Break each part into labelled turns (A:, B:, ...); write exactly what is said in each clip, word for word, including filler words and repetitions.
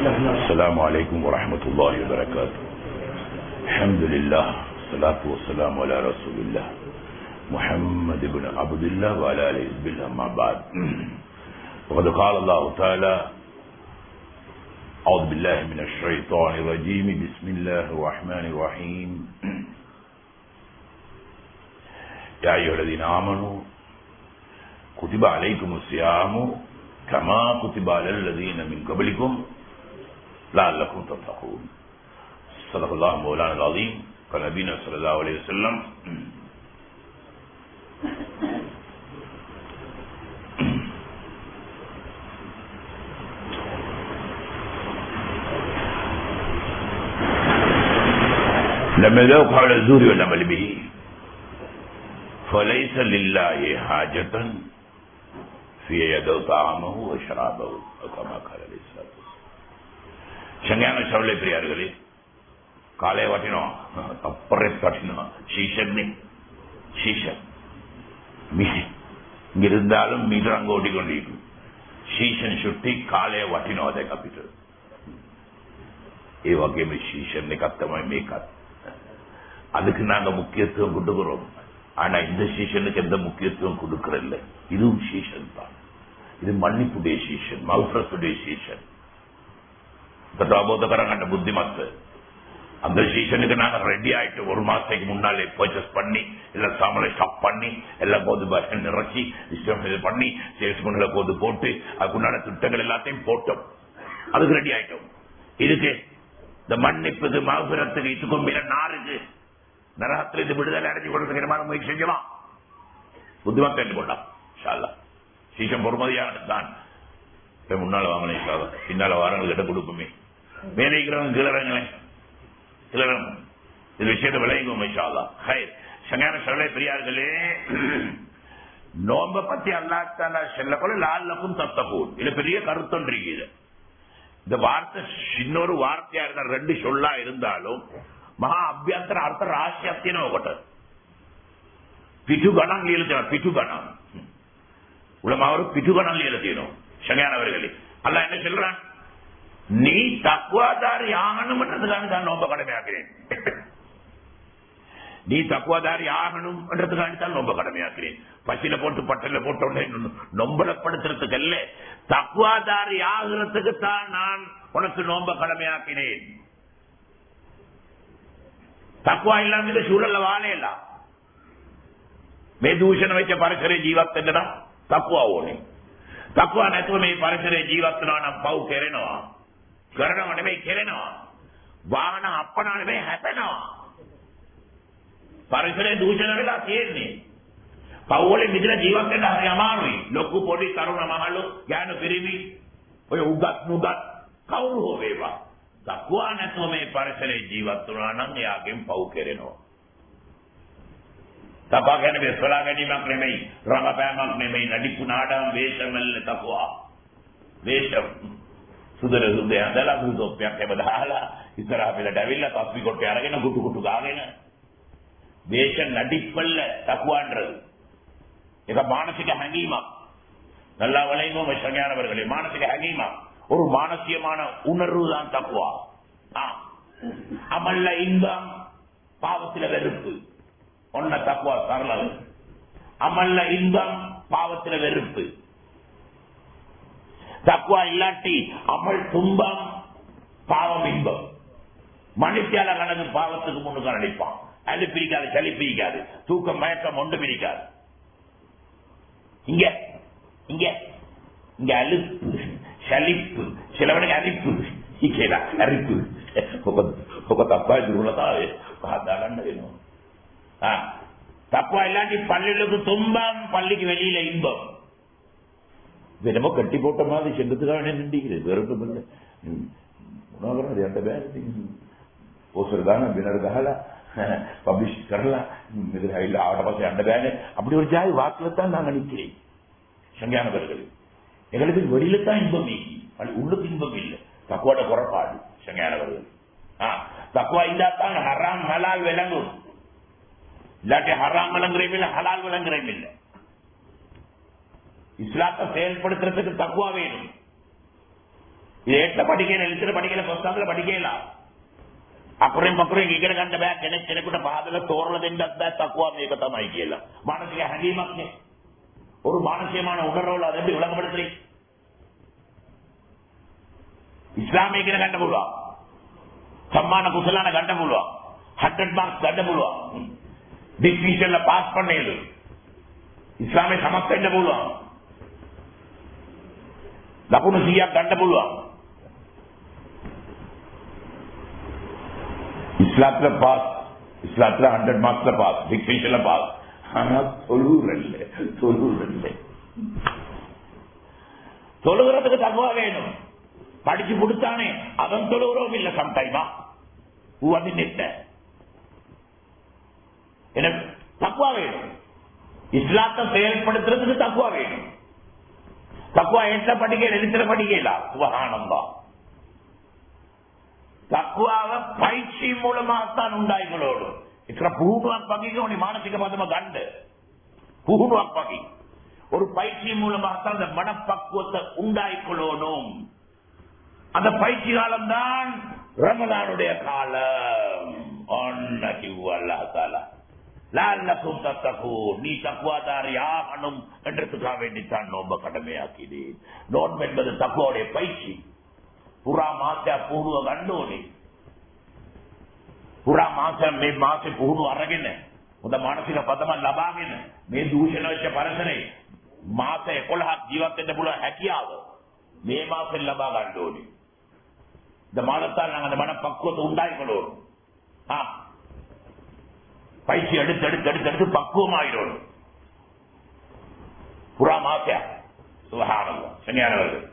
A: السلام عليكم ورحمة الله وبركاته. الحمد لله والصلاة والسلام على رسول الله محمد بن عبد الله وعلى آله حزب الله. أما بعد، وقد قال الله تعالى: أعوذ بالله من الشيطان الرجيم، بسم الله الرحمن الرحيم. يا أيها الذين آمنوا كتب عليكم الصيام كما كتب على الذين من قبلكم لعلكم تتقون. صدق الله مولانا العظيم. قال نبينا صلى الله عليه وسلم: لم يذوق حول الزور والعمل به فليس لله حاجة في يدو طعامه وشرابه كما قال عليه الصلاة والسلام. சங்கையான சவலை பிரியார்களே, காலை வாட்டினோம் தப்பறை காட்டினோம் சீசன் சீசன் இங்க இருந்தாலும் மீட்டர் அங்க ஓட்டிக்கொண்டிருக்கும். சீசன் சுட்டி காலையை வாட்டினோம் அதை கப்பிட்டு ஏ வகை சீசன் கத்தமாய் மேக்காது. அதுக்கு நாங்க முக்கியத்துவம் கொடுக்கிறோம். ஆனா இந்த சீசனுக்கு எந்த முக்கியத்துவம் கொடுக்கறதில்லை. இதுவும் சீசன் தான். இது மன்னிப்புடைய சீசன், மௌஃபரத்துடைய சீசன். தட்டாபோதகரங்க புத்திமத்து அந்த சீசனுக்கு நாங்க ரெடி ஆயிட்டு ஒரு மாசத்துக்கு முன்னாலே பர்ச்சேஸ் பண்ணி எல்லா சாமலை ஸ்டாக் பண்ணி எல்லாம் போது பஸ் நிறச்சி பண்ணி சேல்ஸ் பண்ணல போது போட்டு அதுக்குண்டான திட்டங்கள் எல்லாத்தையும் போட்டோம். அதுக்கு ரெடி ஆயிட்டோம். இதுக்கு இந்த மன்னிப்புக்கு மௌஃபரத்துக்கு இதுக்கும் மேல நாருக்கு நரகத்தில் இது விடுதலை அடைஞ்சு கொடுத்து முயற்சி செஞ்சலாம். புத்திமத்தை என்று கொண்டான். சீசன் பொறுமதியானது தான். முன்னால வாங்கின பின்னால வாரங்கள் கிட்ட கொடுக்குமே. மேலே இருக்கிறவங்க கிளறங்களேன் கிளறம் இது விஷயத்தை விளையுங்க. சங்கான சொல்ல பெரியார்களே, நோம்ப பத்தி அல்லாஹ் சொல்ல போல லால்லக்கும் தத்தகும் இது பெரிய கருத்தொன்றிருக்குது. இந்த வார்த்தை இன்னொரு வார்த்தையா இருந்தா ரெண்டு சொல்லா இருந்தாலும் மகா அபியந்தர அர்த்த ராசியத்தின ஒகட்டது. பிட்டு கணம் எழுத்தணும். பிட்டு கணம் உலமாவரும் பிட்டு கணம் எழுத்தணும். சங்கையானவர்களே, அல்லாஹ் என்ன சொல்றான்? நீ தக்குவாதாரி ஆகணும்ன்றதுக்காக தான் நோம்ப கடமையாக்கிறேன். நீ தக்குவாதாரி ஆகணும் என்றதுக்காக தான் நோம்ப கடமையாக்கிறேன். பசியில போட்டு பட்டில போட்டு நொம்பலப்படுத்துறதுக்கு அல்ல, தக்குவாதாரி ஆகிறதுக்கு தான் நான் உனக்கு நோம்ப கடமையாக்கினேன். தக்குவா இல்லாம இந்த சூழல்ல வாழையலாம். மேதூஷண வச்ச பரிசரை ஜீவத்தா தக்குவா ஓனே தக்குவா නැතුව පරිසරයේ ජීවත් වෙනවා නම් පව් කෙරෙනවා. කරනව නෙමෙයි කෙරෙනවා. වාහන අප්පනා නෙමෙයි හැපෙනවා. පරිසරයේ දූෂණ වෙලා තියෙන්නේ. පව් වලින් මිදලා ජීවත් වෙන්න හරි අමාරුයි. ලොකු පොඩි තරුණ මහලු ඥාන පිරිමි ඔය උගත් නුගත් කවුරු හෝ වේවා. தக்குவா නැතුව මේ පරිසරයේ ජීවත් වෙනවා නම් එයාගෙන් පව් කෙරෙනවා. தப்பா கேன சொல்ல வேண்டியmak නෙමෙයි, රඟපෑමක් නෙමෙයි, නඩිපු නාඩම් වේශමල්ල තකුවා. වේශම් සුදර සුදේ ඇඳලා සුදොප්පයක් හැබදාලා ඉස්සරහ පෙළට ඇවිල්ලා තස්වි කොටේ අරගෙන කුටු කුටු ගාගෙන වේශ නඩිප්පල්ල தக்குவான்றது. ඒක මානසික හැඟීමක්. நல்லா வளைங்கோ ஞானவர்களே, மானசிக හැඟීමක්. ஒரு மானசியமான உணர்வு தான் தக்குவா. அமல்ல இன்பம், பாவத்தில வெறுப்பு. ஒன்ன தக்குவா சரளம். அமல்ல இன்பம், பாவத்தில வெறுப்பு. தக்குவா இல்லாட்டி அமல் துன்பம், பாவம் இன்பம். மனுஷியால கணக்கு பாவத்துக்கு முன்னுக்கு நடிப்பான். அது பிரிக்காது, சளி பிரிக்காது, தூக்கம் மயக்கம் ஒன்று பிரிக்காது. இங்க இங்க இங்க அழுப்பு, சலிப்பு, சிலவனுக்கு அரிப்பு, அரிப்பு தப்பா வேணும். தப்பா இல்லாட்டி பள்ளிகளுக்கு துன்பம், பள்ளிக்கு வெளியில இன்பம். என்னமோ கட்டி போட்ட மாதிரி சென்றதுக்காக நின்றுகிறது. வெறுப்பு இல்லை. பப்ளிஷ் கரலாம் ஆட பாசை அண்ட பேனு அப்படி ஒரு ஜாய் வாக்குல தான் நான் நினைக்கிறேன். சங்கையானவர்கள், எங்களுக்கு வெளியில தான் இன்பம், உள்ளுக்கு இன்பம் இல்லை. தக்குவாட குறைபாடு சங்கையானவர்கள். தக்குவா இல்லாதான் ஹராம் ஹலால் விளங்கும். இல்லாட்டி ஹராம் விளங்குறையும் இல்லை, ஹலால் விளங்குறையும் இல்லை. இஸ்லாத்தை செயல்படுத்துறதுக்கு தக்குவா வேணும். இது எட்ட படிக்கையில எழுத்துற படிக்கையில புஸ்தகத்துல படிக்கலாம். අකුරෙන් පකුරෙන් ඉගෙන ගන්න බෑ කෙනෙක් කෙනෙකුට පහදලා තෝරලා දෙන්නත් බෑ තකුවා මේක තමයි කියලා. මානසික හැඟීමක් නේ. ஒரு மானசியமான உணர்வுல அதை எப்படி விளங்கப்படுத்துறீங்க? ඉස්ලාමයේ ඉගෙන ගන්න පුළුවන්. සම්මාන කුසලාන ගන්න පුළුවන්. හන්ඩ්‍රඩ් මාක්ස් ගන්න පුළුවන්. ඩිස්ටින්ක්ෂන් ලා පාස් பண்ணேලු. ඉස්ලාමයේ සමත් වෙන්න පුළුවන්. ලකුණු සීයක් ගන්න පුළුවන්. இஸ்லாத்துல பாஸ், இஸ்லாத்துல ஹண்ட்ரட் மார்க்ஸ்ல பாஸ், டிக்டேஷன்ல பாஸ். ஆனா தொழுவுற இல்லை, தொழுவுற இல்லை. தொழுகிறதுக்கு தக்குவா வேணும். படிச்சு கொடுத்தானே அவன் தொழுகிறோம் இல்ல சம்டைமா வந்து நிட்ட எனக்கு தக்குவா வேணும். இஸ்லாத்தை செயல்படுத்துறதுக்கு தக்குவா வேணும். தக்குவா எட்ட படிக்க எழுத்துற படிக்கலாம். சுபஹானல்லாஹ். தக்குவாව பயிற்சி மூலமாகத்தான் உண்டாய்களோடு ఇక్కడ පුහුණුවක් වගේ ඕනේ මානසික පදම ගන්න. පුහුණුවක් වගේ ஒரு பயிற்சி மூலமாகத்தான் அந்த மனப்பக்குவத்தை உண்டாய்களோடும். அந்த பயிற்சி காலம் தான் ரமலானுடைய காலம். அல்லாஹ் தஆலா லஅல்லகும் தத்தகூன், நீ தக்வாதாரியாகணும் என்றதுக்காக வேண்டித்தான் நோன்பை கடமையாக்கினேன். நோன்பு என்பது தக்வாவுடைய பயிற்சி. පුරා මාසය පුහුණුව ගන්න ඕනේ. පුරා මාසය මේ මාසෙ පුහුණුව අරගෙන හොඳ මානසික පදම ලබාගෙන මේ දූෂණ වෙච්ච පරිසරේ මාස එකොළහක් ජීවත් වෙන්න පුළුවන් හැකියාව මේ මාසෙ ලබා ගන්න ඕනේ. இந்த மாதத்தால் நாங்கள் அந்த மனப்பக்குவத்தை உண்டாக்கணும். ஆ பயிற்சி எடுத்து எடுத்து எடுத்து எடுத்து பக்குவமாயிடணும். புறா மாசா சுபஹானல்லாஹ். சங்கையானவர்கள்,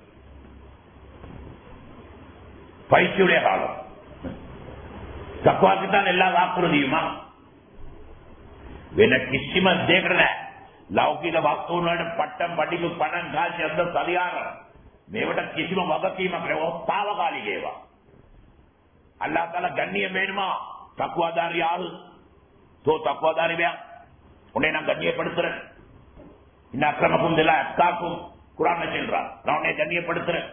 A: பயிற்சியுடைய காலம். தக்வாக்குத்தான் எல்லா வாக்குறுதியுமா? වෙන කිසිම දෙයකට නෑ. ලෞකික වස්තුන් වලට පට්ටම් පටික පණන් කාසි අද්ද සලියාන මේවට කිසිම වගකීමක් නෑ. ඔස්තාවකාලික ඒවා. අල්ලාහ් තාලා ගண்ணியம் வேணுமா? தக்வாதாரி ஆளு தோ தக்வாதாரி வேணும். உன்னை நான் கண்ணியப்படுத்துறேன். இன்ன அக்கிரமக்கும் தெல்லாம் அக்காக்கும் குர்ஆன்ல சொல்றான். நான் உன்னை கண்ணியப்படுத்துறேன்.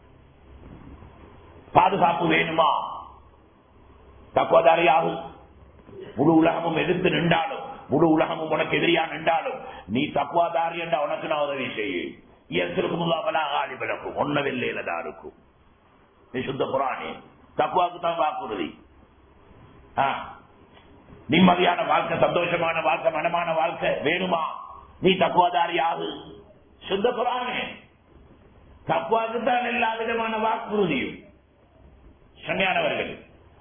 A: பாதுகாப்பு வேணுமா? தக்வாதாரி ஆளு. முழு உலகமும் எதிர்த்து நின்றாலும், முழு உலகமும் உனக்கு எதிரியா நின்றாலும் நீ தக்வாதாரி என்ற உனக்கு நான் உதவி செய்ய இயற்கும் ஒன்னவில்லையிலதா இருக்கும். நீ சுத்த குரானே தக்வாக்கு தான் வாக்குறுதி. நிம்மதியான வாழ்க்கை, சந்தோஷமான வாழ்க்கை, மனமான வாழ்க்கை வேணுமா? நீ தக்வாதாரி ஆகு. சுத்த குரானே தக்வாக்கு தான் எல்லா விதமான வாக்குறுதியும். சங்கையானவர்கள்,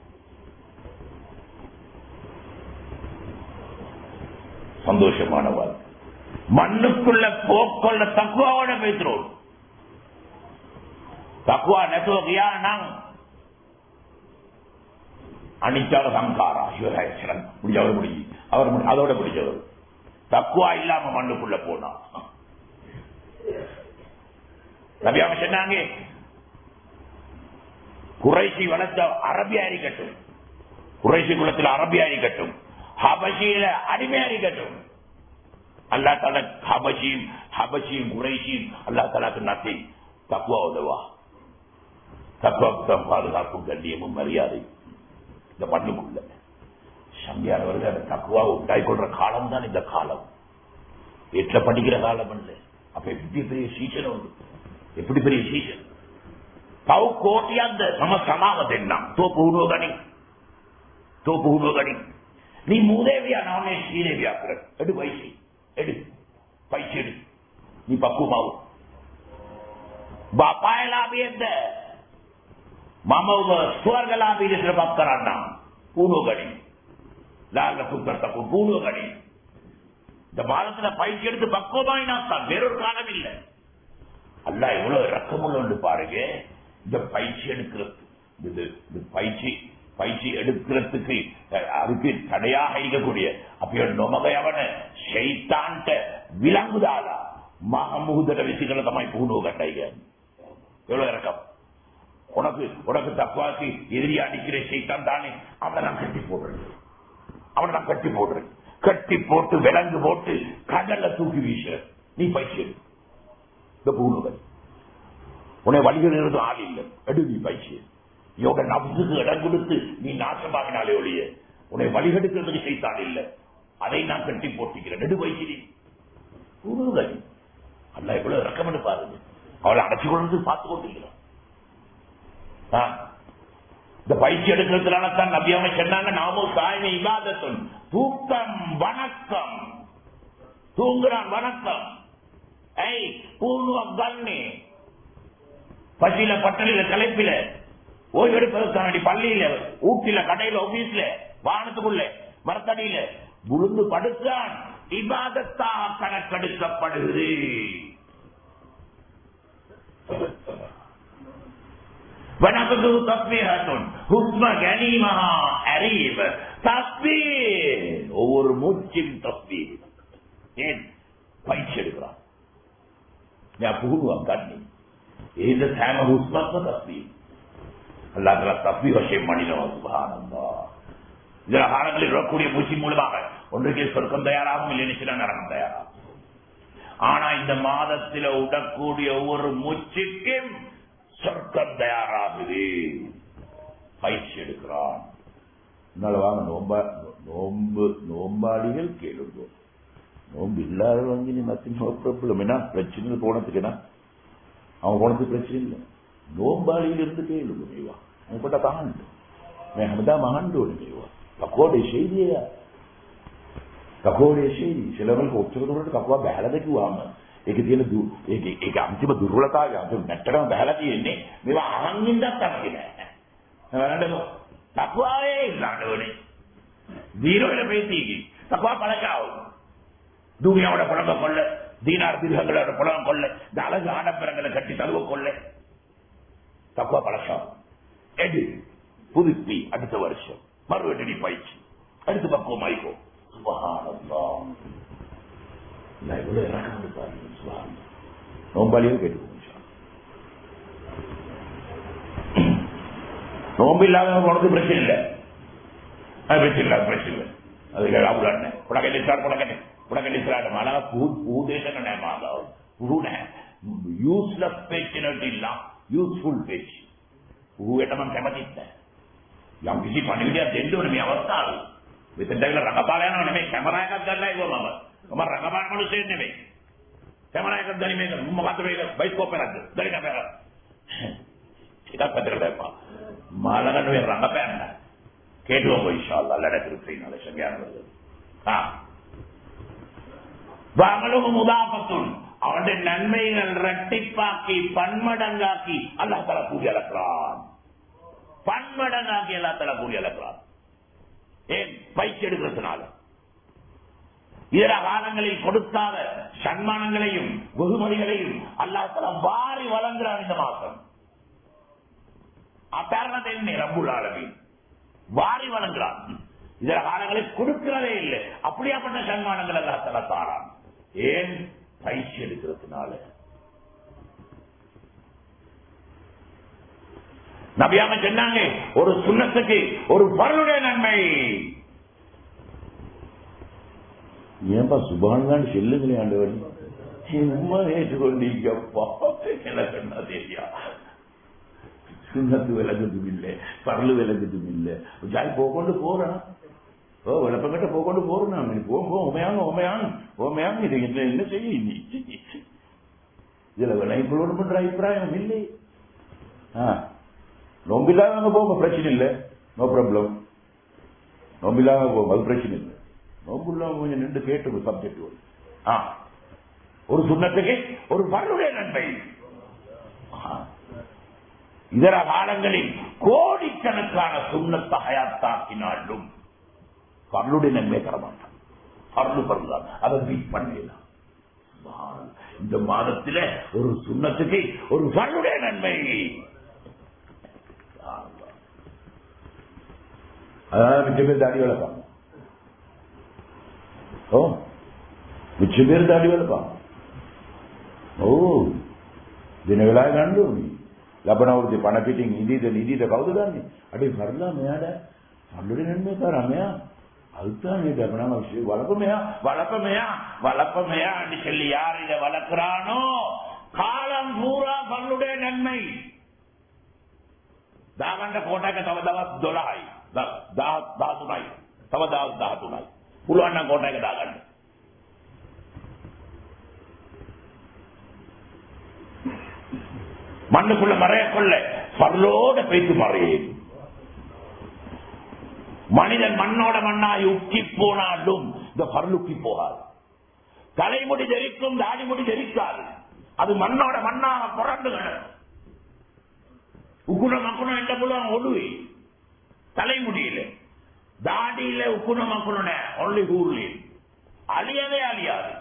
A: சந்தோஷமான வாழ்க்கை மண்ணுக்குள்ள போக்கொள்ள தக்குவாவோட பேசுறோம். தக்குவா நெசோகியா நாங் அணிச்சால சங்காரா சிவராஜன் முடிஞ்சவர் முடிஞ்சு அவர் அதோட முடிஞ்சவர். தக்குவா இல்லாம மண்ணுக்குள்ள போனா நபியாம சொன்னாங்க, குறைசி வளர்த்த அரபியா இருக்கட்டும், குறைசி குலத்தில் அரபியா இருக்கட்டும், ஹபஷியில அடிமையா இருக்கட்டும், அல்லா தாலா ஹபஷியும் ஹபஷியும் குறைசியும் அல்லா தாலாக்கு நத்தி தக்குவா உதவா. தக்குவாக்கு பாதுகாப்பும் கண்ணியமும் மரியாதை இந்த மண்ணுக்குள்ள. சம்பியானவர்கள் அந்த தக்குவா உண்டாய் கொள்ற காலம் தான் இந்த காலம். எட்ல படிக்கிற காலம் அல்ல. அப்ப எப்படி பெரிய சீசன் உண்டு, எப்படி பெரிய சீசன். තව කෝටියක්ද මම සමාව දෙන්නම්. තෝ පුහුණුව ගනි. තෝ පුහුණුව ගනි. நீ மூதேவியா நானே ஸ்ரீதேவியா பிற எடு பயிற்சி எடு பயிற்சி எடு. நீ பக்குவமாவும் பாப்பாயலாபி எந்த மாமாவ சுவர்களாபி இருக்கிற பக்கரான்னா பூர்வ கணி லால புத்தர்த்தப்பு பூர்வ கணி. இந்த மாதத்துல பயிற்சி எடுத்து பக்குவமாயினாத்தான் வேறொரு காலம் இல்லை. அல்ல எவ்வளவு ரக்கமுள்ள பாருங்க. இந்த பயிற்சி எடுக்கிறது, பயிற்சி பயிற்சி எடுக்கிறதுக்கு அதுக்கு தடையாக இருக்கக்கூடிய அப்ப நொமகையவன ஷைத்தான்ட்ட விளங்குதாலா மகமுகுதட விஷயங்களை தம்மாய் பூணு கட்டாய்க. எவ்வளவு இறக்கம். உனக்கு உனக்கு தப்பாக்கி எதிரி அடிக்கிற ஷைத்தான் தானே, அவனை நான் கட்டி போடுறேன், அவனை நான் கட்டி போடுறேன். கட்டி போட்டு விலங்கு போட்டு கடல்ல தூக்கி வீச நீ பயிற்சி எடு. இந்த பூணுகள் உன்னை வழிகிறது ஆள் இல்லை. எடு நீ பயிற்சி யோக நப்சுக்கு இடம் கொடுத்து நீ நாசமாகினாலே ஒழிய உன்னை வழிகெடுக்கிறதுக்கு செய்தான் இல்லை. அதை நான் கட்டி போட்டிக்கிறேன். நெடு பயிற்சி கூறுதல் அல்ல எவ்வளவு ரெக்கமெண்ட் பாருங்க. அவளை அடைச்சு கொண்டு பார்த்து கொண்டிருக்கிறான். இந்த பயிற்சி எடுக்கிறதுனால தான் நபியாம சொன்னாங்க, நாமும் சாய்மை இபாதத்தும் தூக்கம் வணக்கம். தூங்குறான் வணக்கம். ஐய் பூர்வம் கண்ணி பசியில பட்டணியில கலைப்பில ஓய்வு எடுப்பதற்கான பள்ளியில ஊட்டில கடையில ஆபீஸ்ல வானத்துக்குள்ள மரத்தடியில விழுந்து படுத்தான் இபாதத்தாக கணக்கெடுக்கப்படுகிறது. ஒவ்வொரு மூச்சின் தஸ்பீஹ். ஏன் பயிற்சி எடுக்கிறான் கண்ணி இந்த சேம ஹுஸ்மத்ம தஸ்பீஹ் அல்லாஹ் தஆலா தஸ்பீஹ் விஷயம் பண்ணினோம். சுப்ஹானல்லாஹ். இதர காலங்களில் வரக்கூடிய மூச்சி மூலமாக ஒன்றுக்கு சொர்க்கம் தயாராகும், இல்லை சில நரகம் தயாராகும். ஆனா இந்த மாதத்தில் விடக்கூடிய ஒவ்வொரு மூச்சுக்கும் சொர்க்கம் தயாராகுது. பயிற்சி எடுக்கிறான். வாங்க நோம்பா நோம்பு நோம்பாளிகள் கேளுங்க. நோம்பு இல்லாதவங்க நீ நத்திங் நோ ப்ராப்ளம். என்ன பிரச்சனை போனதுக்குன்னா அவன் போனதுக்கு பிரச்சனை இல்லை. நோம்பாளியில் இருந்து கேளுங்க. மேவா உங்கள்கிட்ட மகாண்டு மேகமதா மகாண்டோடு மேவா කකෝඩේ ශෛලිය කකෝඩේ ශෛලිය සිලවලක ඔච්චරකට කකවා බහැලා දෙකුවාම ඒකේ තියෙන ඒක ඒක අන්තිම දුර්වලතාවය අන්තිම නැට්ටම බහැලා තියෙන්නේ මේවා අරන් ඉඳක් තමයි නෑ නේද කකවාවේ ඉන්නවනේ දීරවල ප්‍රීතියි කකවා පළකාව දුනියාවට පළක කොල්ල දීනාර දිර්හකට පළක කොල්ල දාලා ආඩම්බරங்களை கட்டி தழுவ கொள்ள கකවා பළකාව எடு புதுப்பி அடுத்த வருஷம் மறுவடி பயிற்சி அடுத்த பக்கம் ஆயிக்கோ. சுபஹானல்லாஹ். நான் இவ்வளவு இறக்கம் பாருங்க. சுபஹானல்லாஹ். நோம்பாளியும் கேட்டுக்கோங்க. நோம்பு இல்லாத உனக்கு பிரச்சனை இல்லை. பிரச்சனை இல்லை பிரச்சனை இல்லை. அதுக்கு அவ்வளோ உடக்கை சார் உடக்கை உடக்கை சார் மழை பூ பூதேசம் மாதம் புருண யூஸ்லெஸ் பேச்சு இல்ல யூஸ்ஃபுல் பேச்சு பூவேட்டமன் கැමතිත් යම් කිසි පණිවිඩයක් දෙන්න ඕනේ මේ අවස්ථාවේ. මෙතෙන්ට ඇවිල්ලා රඟපාලා යනවා නෙමෙයි කැමරා එකක් ගන්නයි ගෝ මම. මම රඟපාන මිනිස්සෙක් නෙමෙයි. කැමරා එකක් ගනි මේක මොකද්ද මේක බයිස්කෝප් එකක්ද? ගනි කැමරා. ඉතින් පැත්තකට දාපා. මාළඟ නෙවෙයි රඟපෑන්න. கேட்டுவோம் இன்ஷாஅல்லாஹ் அல்லாஹ் திருப்தினால சரியானது. ஆ. வஅமலுஹு முதாஃபத்துன் அவனுடைய நன்மைகள் இரட்டிப்பாக்கி பன்மடங்காக்கி அல்லாஹ் தஆலா கூலி அளக்கிறான். பன்மடங்காக்கி அல்லா தஆலா கூலி அளக்கிறான். ஏன் பயிற்சி எடுக்கிறதுனால இதர காலங்களில் கொடுக்காத சன்மானங்களையும் வெகுமதிகளையும் அல்லாஹ் தஆலா வாரி வழங்குகிறான் இந்த மாசம். அபரணத்தை ரப்புல் ஆலமீன் வாரி வழங்குகிறான். இதர காலங்களில் கொடுக்கிறதே இல்லை. அப்படியாப்பட்ட சன்மானங்கள் அல்லாஹ் தஆலா தாரான். ஏன் பயிற்சி எடுக்கிறதுனால. நபியாம சொன்னாங்க ஒரு சுன்னத்துக்கு ஒரு பருடைய நன்மை. ஏன்பா சுபான் செல்லுங்களே ஆண்டவர் சும்மா ஏற்றுக்கொண்டீங்கப்பா எனக்கு என்ன தெரியா. சுண்ணத்து விலகுதும் இல்லை பரலு விலகுதும் இல்லை. ஜாய் போகொண்டு போறான் ஓ விளப்பங்கிட்ட போகொண்டு போறேன். நீ போங்க உமையாங்க உமையாங்க உமையாங்க இது என்ன என்ன செய்ய நீ இதுல விளைப்போடு பண்ற அபிப்பிராயம் இல்லை. நோம்பில்லாதவங்க போங்க பிரச்சனை இல்லை. No problem. நோம்பில்லாத போங்க அது பிரச்சனை இல்லை. நோம்பு இல்லாம கொஞ்சம் நின்று கேட்டு சப்ஜெக்ட் ஒரு சுண்ணத்துக்கு ஒரு பருடைய நன்மை. இதர காலங்களில் கோடிக்கணக்கான சுண்ணத்தை ஹயாத்தாக்கினாலும் பருளுடைய நன்மை தர மாட்டான். பருளு பருதான் அதை பீட் பண்ணலாம். இந்த மாதத்தில் ஒரு சுண்ணத்துக்கு ஒரு பருளுடைய நன்மை. அதாவது மிச்ச பேர் தாடி வளர்ப்பாங்க. ஓ மிச்ச பேர் தாடி வளர்ப்பாங்க. ஓ දිනවලා ගන්න ඕනේ. ලබනවෘත්ති පණ පිටින් ඉදීද නිදීද කවුද ගන්නෙ? අඩේ කරලා මෙයාට අල්ලුනේ නෙමෙයි කරා මෙයා. අල්තානේ දබනම වලප මෙයා වලප මෙයා වලප මෙයා අනිකලි யார் இத வளர்க்கறானோ කාලම් පූරා පල්ලුඩේ නන්මයි දාගන්න කොටක තව දවස් දොළහයි දහතුනයි තව දවස් දහතුනයි පුළුවන් නම් කොටක දාගන්න மண்ணுக்குள்ள மறைய கொள்ள பரலோட பேச்சு மறையும் மனிதன் மண்ணோட மண்ணாய் உக்கி போனாலும் இந்த பரலுக்கி போகாது தலைமுடி தெரிக்கும் தாடிமுடி தெரிக்காது அது மண்ணோட மண்ணாக புரண்டு உக்குண மக்குணம் என்ற புலம் ஒழுவி தலைமுடியில தாடியில உக்குண மக்குண ஒல்லி ஊர்லி அழியவே அழியாது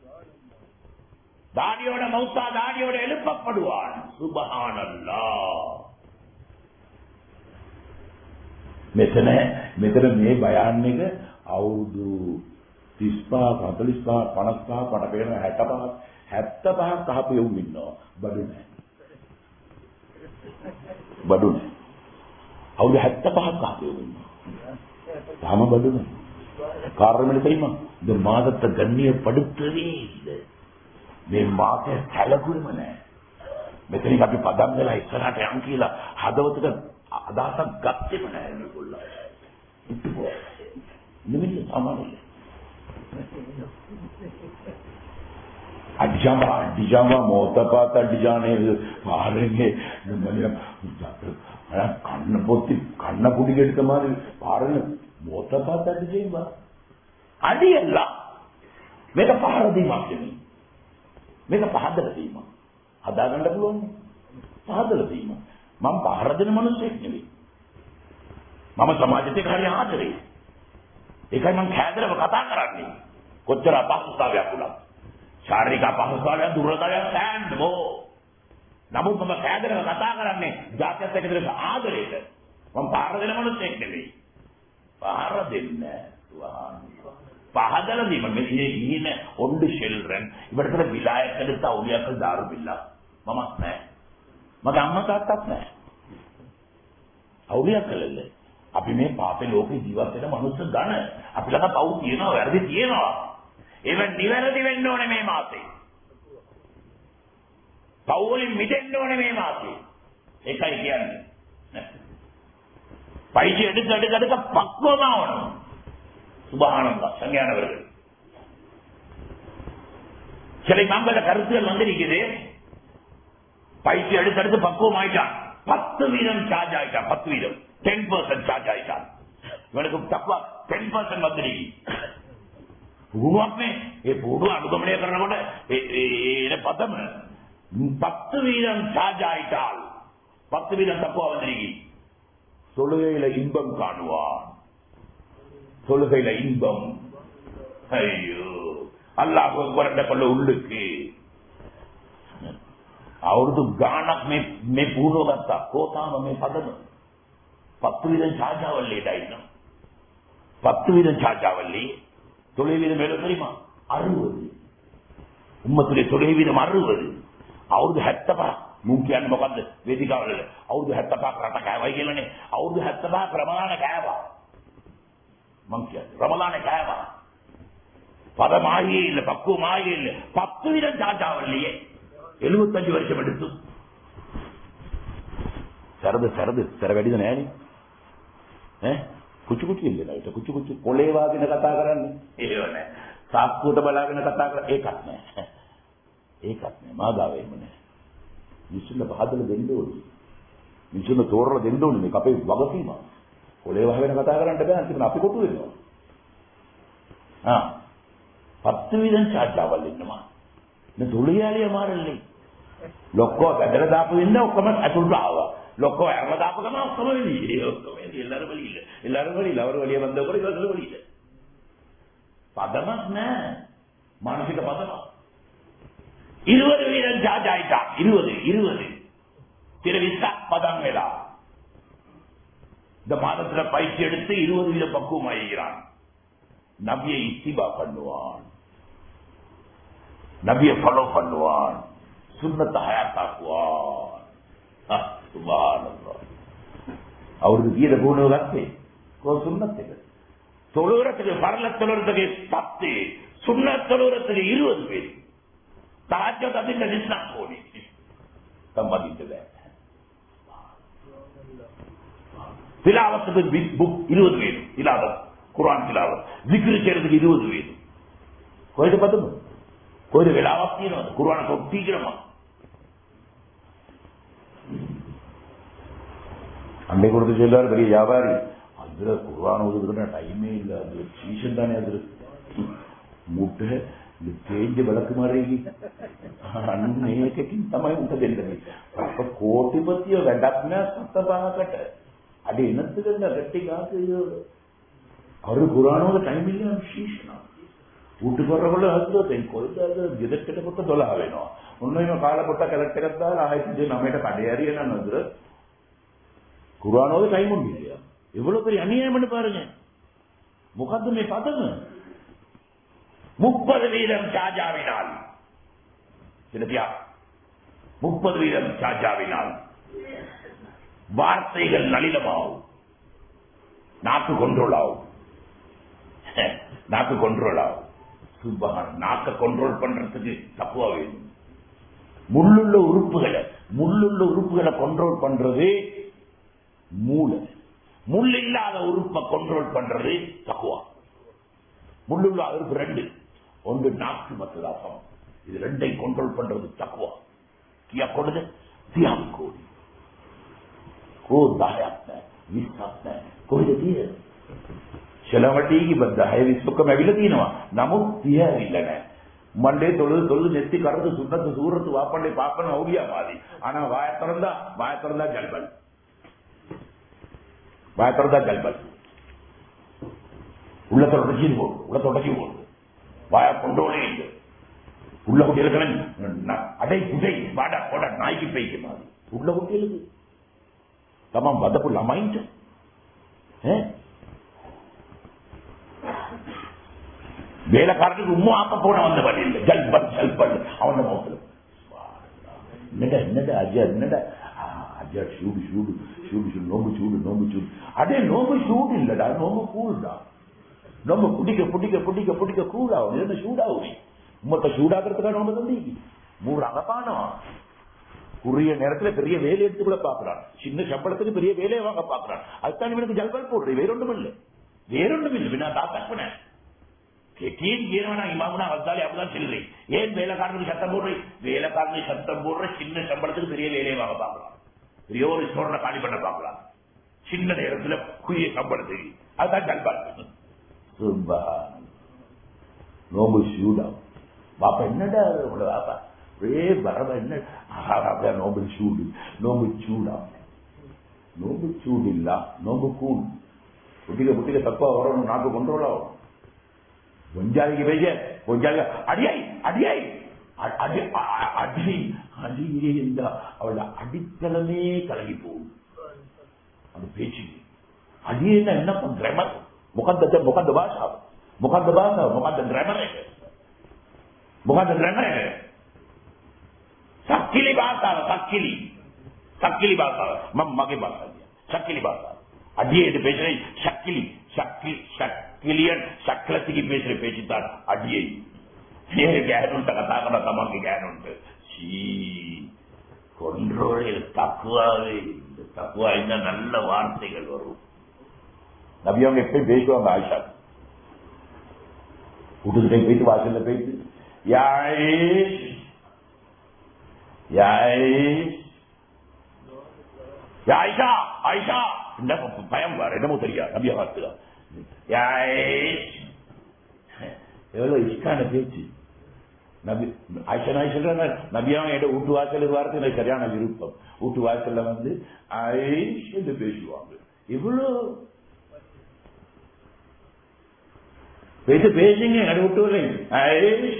A: தாடியோட மௌத்தா தாடியோட எழுப்பப்படுவான் சுபஹானல்லாஹ் මෙතන මෙතන මේ බයන් එක අවුරුදු තිස් පහ හතලිස් පහ පනස් පහ පට පේන හැට පහ හැත්තෑ පහක් අහපු යවුම් ඉන්නවා බඩු නැහැ බඩු නැහැ අවුරුදු හැත්තෑ පහක් අහපු යවුම් ඉන්නවා තාම බඩු නැහැ කාරණා මෙන්න தெரியுமா இந்த மாதத்தை கண்ணியப்படுத்தவே இல்லை මේ මාතේ සැලකුවෙම නැහැ මෙතනින් අපි පදම් වෙලා ඉස්සරහට යන් කියලා හදවතට අදහසක් ගත්තේම නැහැ මේගොල්ලෝ ඉතිපෝ නෙමෙයි සාමාන්‍යයෙන් අජාමා අජාමා මොතපාත අජානේ පාරේ නෙමෙයි කන්න පොත්ති කන්න කුඩියට තමයි පාරේ මොතපාත අජේවා අඩියල්ලා මේක පහර දීමක් නෙමෙයි මේක පහදලා දීමක් හදාගන්න පුළුවන් පහදලා දීමක් මම පහර දෙන මිනිස්සෙක් නෙවෙයි මම සමාජයට හරිය ආදරේ ඒකයි මම කෑදරව කතා කරන්නේ කොච්චර අපහසුතාවයක් වුණත් ශාරීරික අපහසුතාවයක් දුර්වලතාවයක් සෑහෙන්න බෝ නමුත් මම කෑදරව කතා කරන්නේ ජාතියත් එක්ක දෙන ආදරේට මම පහර දෙන මිනිස්සෙක් නෙවෙයි පහර දෙන්නේ පහදලා දීම මේ ඉන්නේ ඔන්ඩ් චිල්ඩ්‍රන් ඉවරතර විලායත් எடுத்த අවුලියක්ද දාරු බිල්ලා මමත් නැහැ මගේ අම්මා තාත්තත් නැහැ අවුලියක් කළේ අපි මේ පාපේ ලෝකේ ජීවත් වෙන මනුස්ස ගණ අපි ළඟ පව් තියෙනවා වැරදි තියෙනවා ඒක නිවැරදි වෙන්න ඕනේ මේ මාසේ පව් වලින් මිදෙන්න ඕනේ මේ මාසේ ඒකයි කියන්නේ පයිජි எடுத்து எடுத்து எடுத்து பக்குவமா ஆகணும் சுபஹானல்லாஹ் சங்கையானவர்கள் சில இமாம்கள கருத்துகள் வந்திருக்குது பயிற்சி எடுத்து எடுத்து பக்குவம் ஆயிட்டான் பத்து வீதம் சார்ஜ் ஆயிட்டான் பத்து வீதம் டென் பர்சன்ட் சார்ஜ் ஆயிட்டான் இவனுக்கு தப்பா டென் பர்சன்ட் வந்துருக்கு அனுகமனே கூட பதம் பத்து வீதம் சார்ஜ் ஆயிட்டால் பத்து வீதம் தப்பா வந்திருக்கு தொழுகையில இன்பம் காணுவான் தொழுகையில இன்பம் ஐயோ அல்லாஹ் குரண்ட கொள்ள உள்ளுக்கு අවුරුදු ගාණක් මේ මේ පුහුණුව ගත්තා කොතාම මේ පදම பத்து வீதம் சார்ஜாவல்லிடா இன்னும் பத்து வீதம் சார்ஜாவல்லி தொழில் வீதம் எவ்வளவு தெரியுமா அறுபது உம்மத்துடைய தொழில் வீதம் அறுபது අවුරුදු හැත්තෑ පහ මුන් කියන්නේ මොකද්ද වේදිකාවල අවුරුදු හැත්තෑ පහ රට කෑවයි කියලානේ අවුරුදු හැත්තෑ පහ රමදාන කෑවා මං කියන්නේ රමදාන කෑවා பதமாயே இல்ல பக்குவமாயே இல்ல பத்து வீதம் சார்ஜாவல்லியே எழுபத்தஞ்சு வருஷம் எடுத்து சரது சரது சர වැඩිද නෑනේ ඈ කුචු කුචු ඉල්ලලා ඒක කුචු කුචු කොලේ වාගෙන කතා කරන්නේ ඒව නෑ සාක්කුවට බලාගෙන කතා කර ඒකත් නෑ ඒකත් නෑ මාදාවෙම නෑ මිනිස්සුන්ට බහදල දෙන්න ඕනේ මිනිස්සුන්ට තෝරලා දෙන්න ඕනේ මේක අපේ වගකීම කොලේ වහගෙන කතා කරන්න බෑ අන්තිමට අපි කොටු වෙනවා ආ பத்து வீதம் சார்ஜாවල් ඉන්නවා නේ දුලියාලිය මාරල්ලේ ලොක්කෝ බදලා දාපු ඉන්න ඔක්කොම අතුල්ට ආවා ලොක්කෝ ඇරලා දාපු ගම ඔක්කොම වෙලී ඒ ඔක්කොම වෙලී எல்லாரும் வெளியில எல்லாரும் வெளியில அவர் வெளிய வந்த கூட இவர்கள் வெளியில பதமක් නෑ මානසික பதම இருபது வீதம் சார்ஜ் ஆயிட்டா இருபது இருபது திரு விசா பதம் வேலா இந்த மாதத்துல பயிற்சி எடுத்து இருபது வீத பக்குவம் ஆகிறான் நபியை இத்திபா பண்ணுவான் நபியை ஃபாலோ பண்ணுவான் சுன்னத்தை ஹயாத்தாக்குவான் சுப்ஹானல்லாஹ் அவருக்கு கீத கூணு கத்தே கோ சுன்னத்துக்கு தொழுகிறதுக்கு பரல தொழுகிறதுக்கு பத்து சுன்ன தொழுகிறதுக்கு இருபது பேர் tahajud tapi nggak disnakoni tambah gitu deh. Tilawatuக்கு புக் இருபது வேணும். திலாவத் குர்ஆன் திலாவத் zikr செய்யறதுக்கு இருபது வேணும். கோயில பார்த்தோம் கோயில வேளாவத் තියෙනවා. குர்ஆன் කොප්පීකරම அன்னை கொடுத்து சொல்றாரு பெரிய வியாபாரி அதுல குர்ஆன் ஓதுறதுக்கு டைமே இல்ல அது சீசன் தானே அது முட்டை இந்த தேஞ்ச விளக்கு மாதிரி அன்னையකින් තමයි උන්ට දෙන්නේ. අප කෝටිපතිය වැඩක් නෑ සත පහකට. අද එනත් ගන්න රැටි ගාතේ අර කුරාන වල ටයිම් ඉල්ලන විශේෂණ. උඩ කරවල හදුවතෙන් කොයිද අද ගෙදරට කොට දොළහ වෙනවා. ඔන්න එහෙම කාලා පොට්ට කැලට් එකක් දාලා ආයෙත් දෙන නමයට කඩේ හරියන නේද? කුරාන වල ටයිම් උන් இல்லையா? எவ்வளவு பெரிய அநியாயம்னு பாருங்க. මොකද්ද මේ පදම? முப்பது வீதம் சாஜாவினால் சரியா? முப்பது வீதம் சாஜாவினால் வார்த்தைகள் நளினமாகும், நாக்கு கொண்ட்ரோல் ஆகும். நாக்கு கொண்ட்ரோல் ஆகும். சுபஹான் நாக்க கொண்ட்ரோல் பண்றதுக்கு தக்குவா வேணும். முள்ளுள்ள உறுப்புகளை முள்ளுள்ள உறுப்புகளை கொண்ட்ரோல் பண்றது மூளை. முள் இல்லாத உறுப்பை கொண்ட்ரோல் பண்றது தக்குவா. முள்ளுள்ள உறுப்பு ரெண்டு, ஒன்று நாக்கு மத்ததாசம். இது ரெண்டை கொண்ட்ரோல் பண்றது தக்குவா. கியா கொடுது தியாம் கோடி को दायात විස්සක් නැහැ. කොහෙද තියෙන්නේ? ශලවටීගේ බද්දාය විස්සකම ඇවිල්ලා තියෙනවා. නමුත් තිය ඇවිල්ලා නැහැ. மண்டே தொழுது தொழுது நெத்தி கறந்து சுண்ணத்து சூரத்து வாப்பண்டே பாப்பன ஔலியா மாதிரி. ஆனா வாய திறந்தா வாய திறந்தா ஜல்பல். வாய திறந்தா ஜல்பல். உள்ளத்தை உடச்சி போடும். உள்ளத்தை உடச்சி போடும். வாய கொண்டோனே இல்லை. உள்ள குட்டிகளுக்கு அடை குடை வாடா போட நாய்க்கு பைக்க மாதிரி. உள்ள குட்டிகளுக்கு தமாம் பதப்பு லமாயிட்டு வேலைக்காரனுக்கு உம்மா ஆப்ப போன வந்த வழி இல்லை. ஜல்பல் ஜல்பல் அவன மோசம் என்னடா என்னடா அஜா என்னடா அஜா சூடு சூடு சூடு சூடு நோம்பு சூடு நோம்பு சூடு. அடே நோம்பு சூடு இல்லடா, நோம்பு கூழ்டா. நோம்பு புடிக்க புடிக்க புடிக்க புடிக்க கூழாகும். என்ன சூடாகும்? உம்மத்தை சூடாக்குறதுக்காக நோம்பு தந்தி மூறாங்க பானம். குறுகிய நேரத்தில் பெரிய வேலை எடுத்து கூட பாக்குறான். சின்ன சம்பளத்துக்கு பெரிய வேலையை வாங்க பாக்குறான். அதுதான் இவனுக்கு ஜல்பல் போடுறது. வேறொன்றும் இல்லை, வேறொன்றும் இல்லை. நான் தாத்தாக்குனேன் அப்படிதான் சொல்லுறேன். ஏன் வேலைக்காரனுக்கு சத்தம் போடுறேன்? வேலைக்காரனுக்கு சத்தம் போடுற சின்ன சம்பளத்துக்கு பெரிய வேலையை வாங்க பாக்கலாம். பெரிய ஒரு ஸ்டோரை காலி பண்ண பாக்கலாம். சின்ன நேரத்தில் குறுகிய சம்பளத்துக்கு. அதுதான் ஜல்பல். நோம்பு சூடாகும். பாப்பா என்னடா பாப்பா ஒரே வரவ என்ன நோம்பு சூடு நோம்பு சூடா நோம்பு சூடு இல்ல நோம்பு கூடு. புட்டிக புட்டிக தப்பா வரணும். நாக்கு கொண்டோல வரும். கொஞ்சாலிக்கு பேச கொஞ்சாலி அடியாய் அடியாய் அடி அடி அடி இருந்தா அவள அடித்தளமே கலகி போகும். அந்த பேச்சு அடியேன்னா என்ன கிராமர் முகந்த முகந்த பாஷா முகந்த பாஷா முகந்த கிராமர் முகந்த கிராமர் சக்கிலி பாசாව சக்கிலி சக்கிலி பாசாව මම මගේ භාෂාව சக்கிலி பாசா அடியே பேசுற சக்கிலி சக்கி சக்கிலியன் சக்கலத்துக்கு பேசுற பேச்சுத்தான் அடியை. கேனுண்ட கதா கட தமக்கு கேனுண்டு சீ கொன்றோழில் தக்குவாவே. இந்த தக்குவா இந்த நல்ல வார்த்தைகள் வரும். நபி அவங்க எப்பயும் பேசுவாங்க. ஆயிஷா வீட்டுக்கிட்டே போயிட்டு வாசல்ல போயிட்டு யாய் ஆயிஷா ஆயிஷா இந்த பயம் வேற என்னமோ தெரியா நபியா வார்த்தை. எவ்வளவு இஷ்டான பேச்சு. நபி ஆயிஷா நான் சொல்றேன் நபியாவும் என் வீட்டு வாசல் வார்த்தை எனக்கு சரியான விருப்பம். வீட்டு வாசல்ல வந்து ஆயிஷ் என்று பேசுவாங்க. இவ்வளவு பேச பேசுங்க என் விட்டு வரேன் ஆயிஷ்.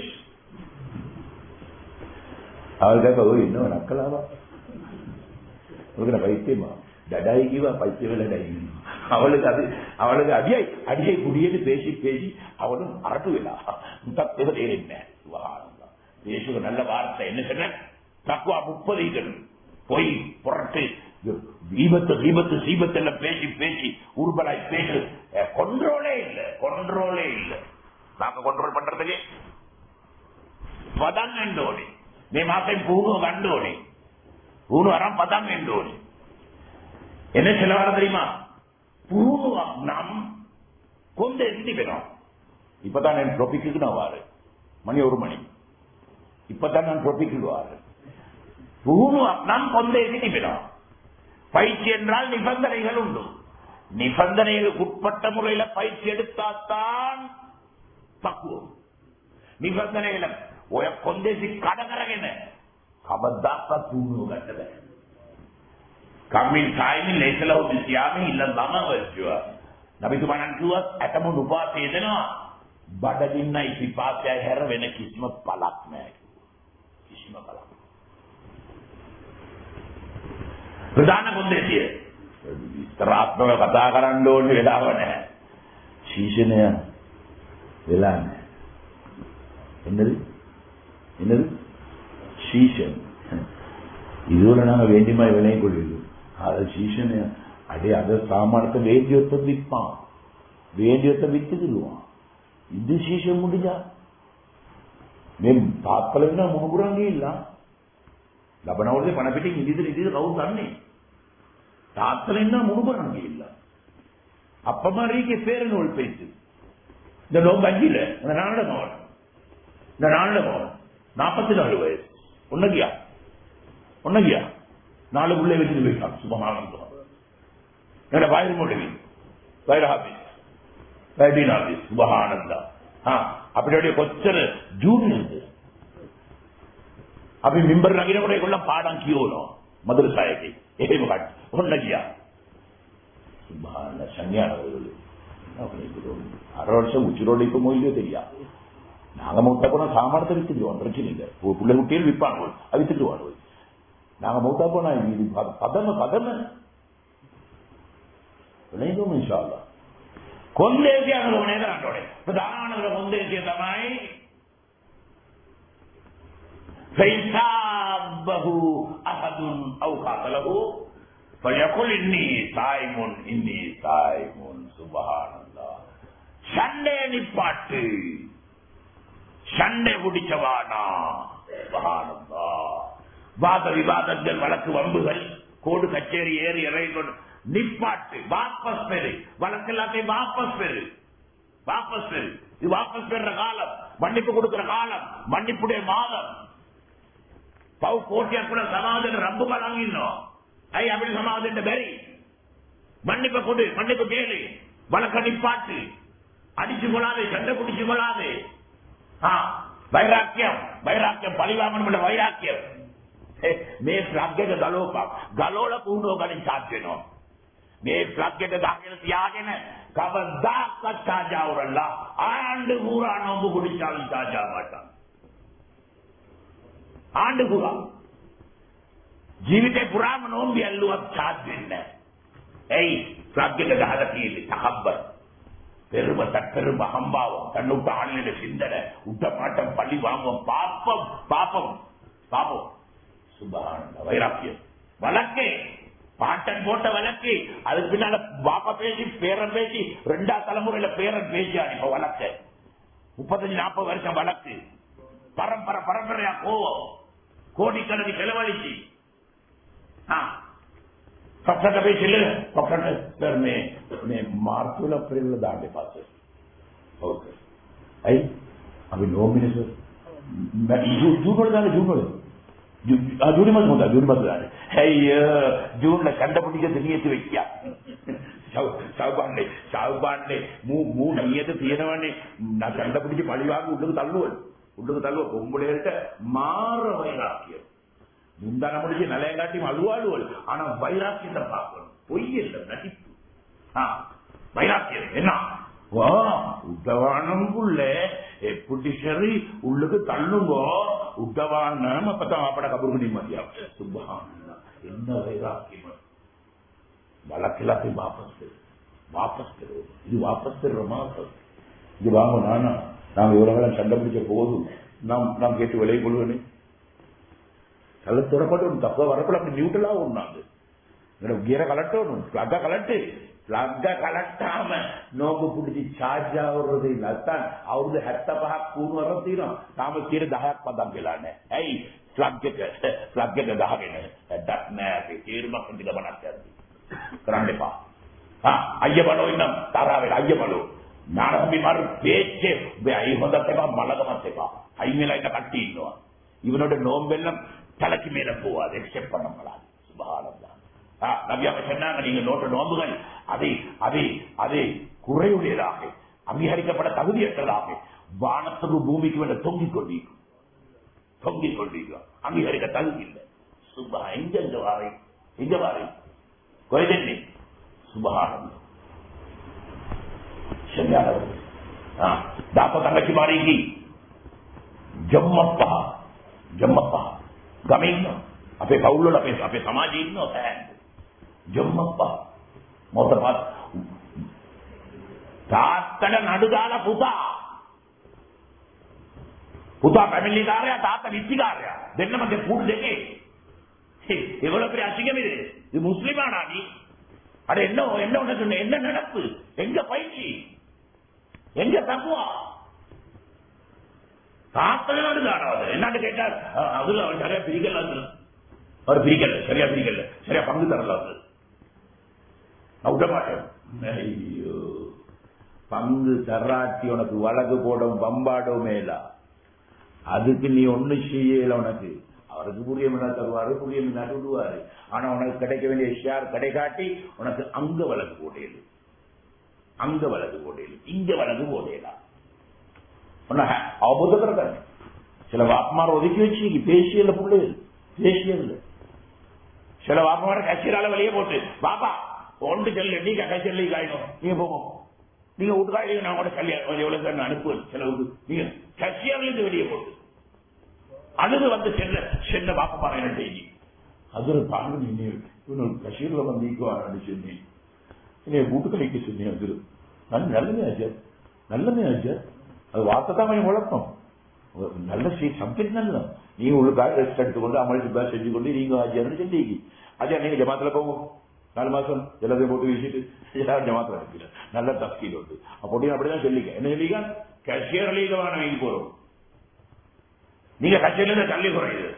A: அவளுக்காக ஓ இன்னும் நக்கலாவா பைத்தியமா டடாய்க்குவா பைத்தியம் டடாய். அவளுக்கு அது அவளுக்கு அடியை அடியை குடியேன்னு பேசி பேசி அவளும் அரட்டுவிடா என்ன பேசுக நல்ல வார்த்தை. என்ன சொன்ன தக்குவா முப்பது பொய் புரட்டு தீபத்து தீபத்து சீபத்து எல்லாம் பேசி பேசி ஊர்பலாய் பேசு. கொண்ட்ரோலே இல்லை கொண்ட்ரோலே இல்லை. நாங்க கொண்ட்ரோல் பண்றதுக்கு பதன் මේ මාසෙන් පුහුණුව ගන්න ඕනේ. පුහුණුව අරන් පටන් ගන්න ඕනේ. என்ன செலவான தெரியுமா? புழுவாம் நாம் கொண்டு எந்திக்கணும். இப்பதான் நான் ட்ரோபிக்கு நான் வாரு மணி ஒரு மணி இப்பதான் நான் ட்ரோபிக்கு வாரு. புழுவாம் நாம் கொண்டு எந்திக்கணும். பயிற்சி என்றால் நிபந்தனைகள் உண்டு. நிபந்தனைகளுக்கு உட்பட்ட முறையில பயிற்சி எடுத்தாத்தான் பக்குவம். நிபந்தனைகளை கொண்டேசி கடகரගෙන කවදාවත් පුහුණුව ගන්න බෑ. කම්මින් සායිමින් ලේසලව දිසියාමේ ඉල්ලන්නම වෙච්චුවා. නබිතුමාණන් කිව්වත් ඇතම උපාසය දෙනවා. බඩගින්නයි පිපාසයයි හැර වෙන කිසිම පළක් නැහැ. කිසිම පළක්. ප්‍රධාන කොන්දේසිය විස්තරාත්මකව කතා කරන්න ඕනේ වෙලාව නැහැ. ශීෂණය වෙලා නැහැ. என்னது என்னது சீசன் இதுல நாங்க வேண்டியமா விலையை கொள்ளுவோம். அது சீசன் அடே அத சாமானத்தை வேண்டியத்தை விற்பான், வேண்டியத்தை வித்துக்கிடுவான். இது சீசன் முடிஞ்சா மேம் தாக்கலன்னா முனுகுறாங்க இல்ல லபனவரே பணப்பெட்டி இதில் இதில் கவுன் தண்ணி தாக்கலன்னா முனுகுறாங்க இல்ல அப்பமா ரீக்கே பேரு நூல் பேச்சு இந்த நோம்பு அஞ்சில இந்த நாள நோல் இந்த நாள நோல் நாற்பத்தி நாலு வயசு ஒன்னகியா ஒன்னகியா நாலு பிள்ளை வச்சுட்டு போயிட்டான். சுபமானந்தம் என்னோட வயிறு மொழி வயிறு ஆபீஸ் වයිඩින් ආපිස් සුබහානන්දා. හා අපිට වැඩි කොච්චර ජූනියර්ද අපි මෙම්බර් නගිනකොට ඒගොල්ලන් පාඩම් කියවනවා මදරසායේදී. එහෙම කට ඔන්න ගියා. සුබහාන සංඥාවලු අපේ ගුරු අර வருஷம் உச்சிரோடு இப்ப மொழியே தெரியா. நாங்க மௌத்தா போனா சாமானத்தை வித்துடுவோம், பிரச்சனை இல்லை. பிள்ளை குட்டியில் விற்பாங்க, அது வித்துடுவாங்க. நாங்க மௌத்தா போனா இது பதம பதம விளைந்தோம் இன்ஷா அல்லாஹ். කොන්දේසිය අනුගමනය කරන්න ඕනේ. ප්‍රධානම කොන්දේසිය තමයි فَإِنْسَابَهُ أَحَدٌ أَوْ قَاتَلَهُ فَيَقُلْ إِنِّي صَائِمٌ إِنِّي صَائِمٌ. சுப்ஹானல்லாஹ். சண்டை நிப்பாட்டு, சண்டை பிடிச்சவானா. சுப்ஹானல்லாஹ். வாத விவாதங்கள், வழக்கு வம்புகள், கோடு கச்சேரி ஏறி இறங்கி நிப்பாட்டு, வாபஸ் பெரு, வழக்கு எல்லாத்தையும் வாபஸ் பெரு, வாபஸ் பெரு. இது வாபஸ் பெறுற காலம், மன்னிப்பு கொடுக்கிற காலம், மன்னிப்புடைய மாதம். பவு கோட்டியா கூட சமாதம் ரப்பு வழங்கினோம். ஐ அப்படி சமாதம் பெரி மன்னிப்பை கொடு, மன்னிப்பு கேளு, வழக்க நிப்பாட்டு, அடிச்சு கொள்ளாது, சண்டை குடிச்சு கொள்ளாது. வைராக்கியம், வைராக்கியம் பழிவாமன் வைராக்கியம். මේ ෆ්ලග් එක ගලෝපක් ගලෝල පුහුණුව ගන්න charge වෙනවා. මේ ෆ්ලග් එක දාගෙන තියාගෙන කවදාකවත් charge આવරලා ආණ්ඩු පුරා නොඹ කුඩිචාලි charge ආවට ආණ්ඩු පුරා ජීවිතේ පුරාම නොඹ ඇල්ලුවත් charge වෙන්නේ නැහැ. එයි ෆ්ලග් එක ගහලා තියෙන්නේ තකබ්බර් பெருமை தற்பெருமை அகம்பாவம், தன்னுக்கு ஆளுநர் சிந்தனை, உட்டமாட்டம், பழி வாங்கும், பாப்பம் பாப்பம் பாப்பம். சுபஹானல்லாஹ். வைராக்கியம் வழக்கு, பாட்டன் போட்ட வழக்கு, அதுக்கு பின்னால பாப்பா பேசி பேரன் பேசி ரெண்டா தலைமுறையில பேரன் பேசி இப்ப வழக்கு முப்பத்தஞ்சு நாற்பது வருஷம் வழக்கு, பரம்பரை பரம்பரையா கோவம், கோடிக்கணக்கு செலவழிச்சு पक्का पेश पक्का सर मैं मैं मार्च अप्रैल दांडे पास ओके आई अभी नौ महीने सर जून वाले दांडे जून वाले जून मत होता जून मत दांडे है जून कंडपटी के नियत வைக்கியா சவுபாண்டே சவுபாண்டே மூ மூ நியත තියෙනවනේ நான் கண்டபிடிச்சு பழி வாங்கி உள்ளுக்கு தள்ளுவேன் உள்ளுக்கு தள்ளுவேன் பொம்பளைகிட்ட மாற வைராக்கியம் முந்தான முடிச்சு நிலையங்காட்டி அழுவாளுவல். ஆனா வைராக்கியத்தை பார்க்கணும், பொய் இல்லை, நடிப்பு. வைராக்கியம் என்ன உத்தவானங்குள்ள எப்படி சரி உள்ளுக்கு தள்ளுங்கோ உத்தவானம் அப்பதான் அப்பட கபருக்கு நிம்மதியா. சுப்ஹானல்லாஹ். என்ன வைராக்கியம். வழக்கெல்லாத்தையும் வாபஸ் பெறு, வாபஸ் பெறு. இது வாபஸ் பெறுற மாசம். இது வாங்க நானா நாங்க இவ்வளவு சண்டை பிடிச்ச போதும் நாம் நாம் கேட்டு விலை கொள்வேனே கல தொடப்பட்டு தப்ப வரப்பட அப்படி நியூட்ரலா ஒண்ணாது கீரை கலட்டணும். பிளக்க கலட்டு, பிளக்க கலட்டாம நோக்கு பிடிச்சி சார்ஜ் ஆகுறது நத்தான் அவரு ஹெத்த பஹ கூணு வர தீரும். நாம கீரை தஹாக் பதம் கேளானே. ஐ ෆ්ලග් එක ෆ්ලග් එක ගහගෙන ඩක් නෑ තීරමක් ඉඳ ගමනක් යද්දි කරන්න එපා. ආ අයිය බලෝ ඉන්නම් තරාවෙල අයිය බලෝ නාරම්බි මාරු පේච්චේ බයි හොදට එපා මලගමත් එපා. අයින් වෙලා ඉන්න කට්ටිය ඉන්නවා. இவனோட நோம்பெல்லாம் தலைக்கு மேல போவாது எக்ஸெப்ட் பண்ண முடியாது. சுபஹானல்லாஹ். ஆ நபியாக சொன்னாங்க நீங்க நோட்ட நோம்புகள் அதை அதை அதை குறையுடையதாக அங்கீகரிக்கப்பட தகுதியற்றதாக வானத்துக்கு பூமிக்கு மேல தொங்கிக் கொண்டிருக்கும் தொங்கிக் கொண்டிருக்கும் அங்கீகரிக்க தகுதி இல்லை. சுபா எங்க எங்க வாரை எங்க வாரை குறைதண்ணி சுபஹானல்லாஹ். சரியானவர் தாப்ப தங்கச்சி மாறிக்கு ஜம்மப்பா ජම්මප්පා ගමේ ඉන්නවා අපේ පවුල් වල අපේ අපේ සමාජයේ ඉන්නවා සෑහෙන ජම්මප්පා මොකටද තාත්තට නඩු දාලා පුතා පුතා ෆැමිලි කාර්යය තාත්තා විත්තිකාරයා දෙන්නම දෙ පුඩ් දෙකේ ඒගොල්ලෝ ප්‍රේ අසිගමෙද இது முஸ்லிமானா நீ அட என்ன என்ன உனக்கு என்ன நடப்பு எங்க பயிற்சி எங்க தக்குவா தாத்தனோடு தானாவது என்னன்னு கேட்டார் அதுல அவன் சரியா பிரிக்கல அவர் பிரிக்கல சரியா பிரிக்கல சரியா பங்கு தரல அது நான் விட மாட்டேன். ஐயோ பங்கு தராட்டி உனக்கு வழக்கு போடும் பம்பாடும் மேலா அதுக்கு நீ ஒண்ணு செய்யல. உனக்கு அவருக்கு புரிய மீனா தருவாரு புரிய மீனாட்டு விடுவாரு. ஆனா உனக்கு கிடைக்க வேண்டிய ஷேர் கிடைக்காட்டி உனக்கு அங்க வழக்கு போடையது அங்க வழக்கு போடையது இங்க வழக்கு போடையலாம் අවබෝධ කරගන්න. சில வாக்குமார் ஒதுக்கி வச்சு பேசியல பிள்ளைகள் பேசியல சில வாக்குமார கட்சியால வெளியே போட்டு பாப்பா ஒன்று செல்ல நீங்க கட்சியில் காயணும் நீங்க போவோம் நீங்க வீட்டுக்காக நான் கூட கல்யாணம் எவ்வளவு அனுப்புவேன் செலவுக்கு நீங்க கட்சியால வெளியே போட்டு அழுது வந்து செல்ல செல்ல வாக்குமார என்ன செய்தி அது தாங்க நீங்க கட்சியில வந்து நீக்குவாரு சொன்னேன் என்னைய வீட்டுக்கலைக்கு சொன்னேன். அது நல்லமே ஆச்சு நல்லமே ஆச்சு அது வார்த்தை தான் கொஞ்சம் உழப்பம் நல்ல சப்ஜெக்ட் நல்ல நீங்க உங்களுக்காக ரெஸ்ட் எடுத்துக்கொண்டு அமல் சுத்தா செஞ்சு கொண்டு நீங்க ஆஜியான்னு செஞ்சீங்க ஆஜியா நீங்க ஜமாத்துல போங்க நாலு மாசம் எல்லாத்தையும் போட்டு வீசிட்டு எல்லாரும் ஜமாத்துல இருக்கிற நல்ல தப்கீல் உண்டு அப்படி அப்படிதான் சொல்லிக்க என்ன சொல்லிக்க கஷியர் லீகமான வாங்கி போறோம் நீங்க கட்சியில தள்ளி குறையுது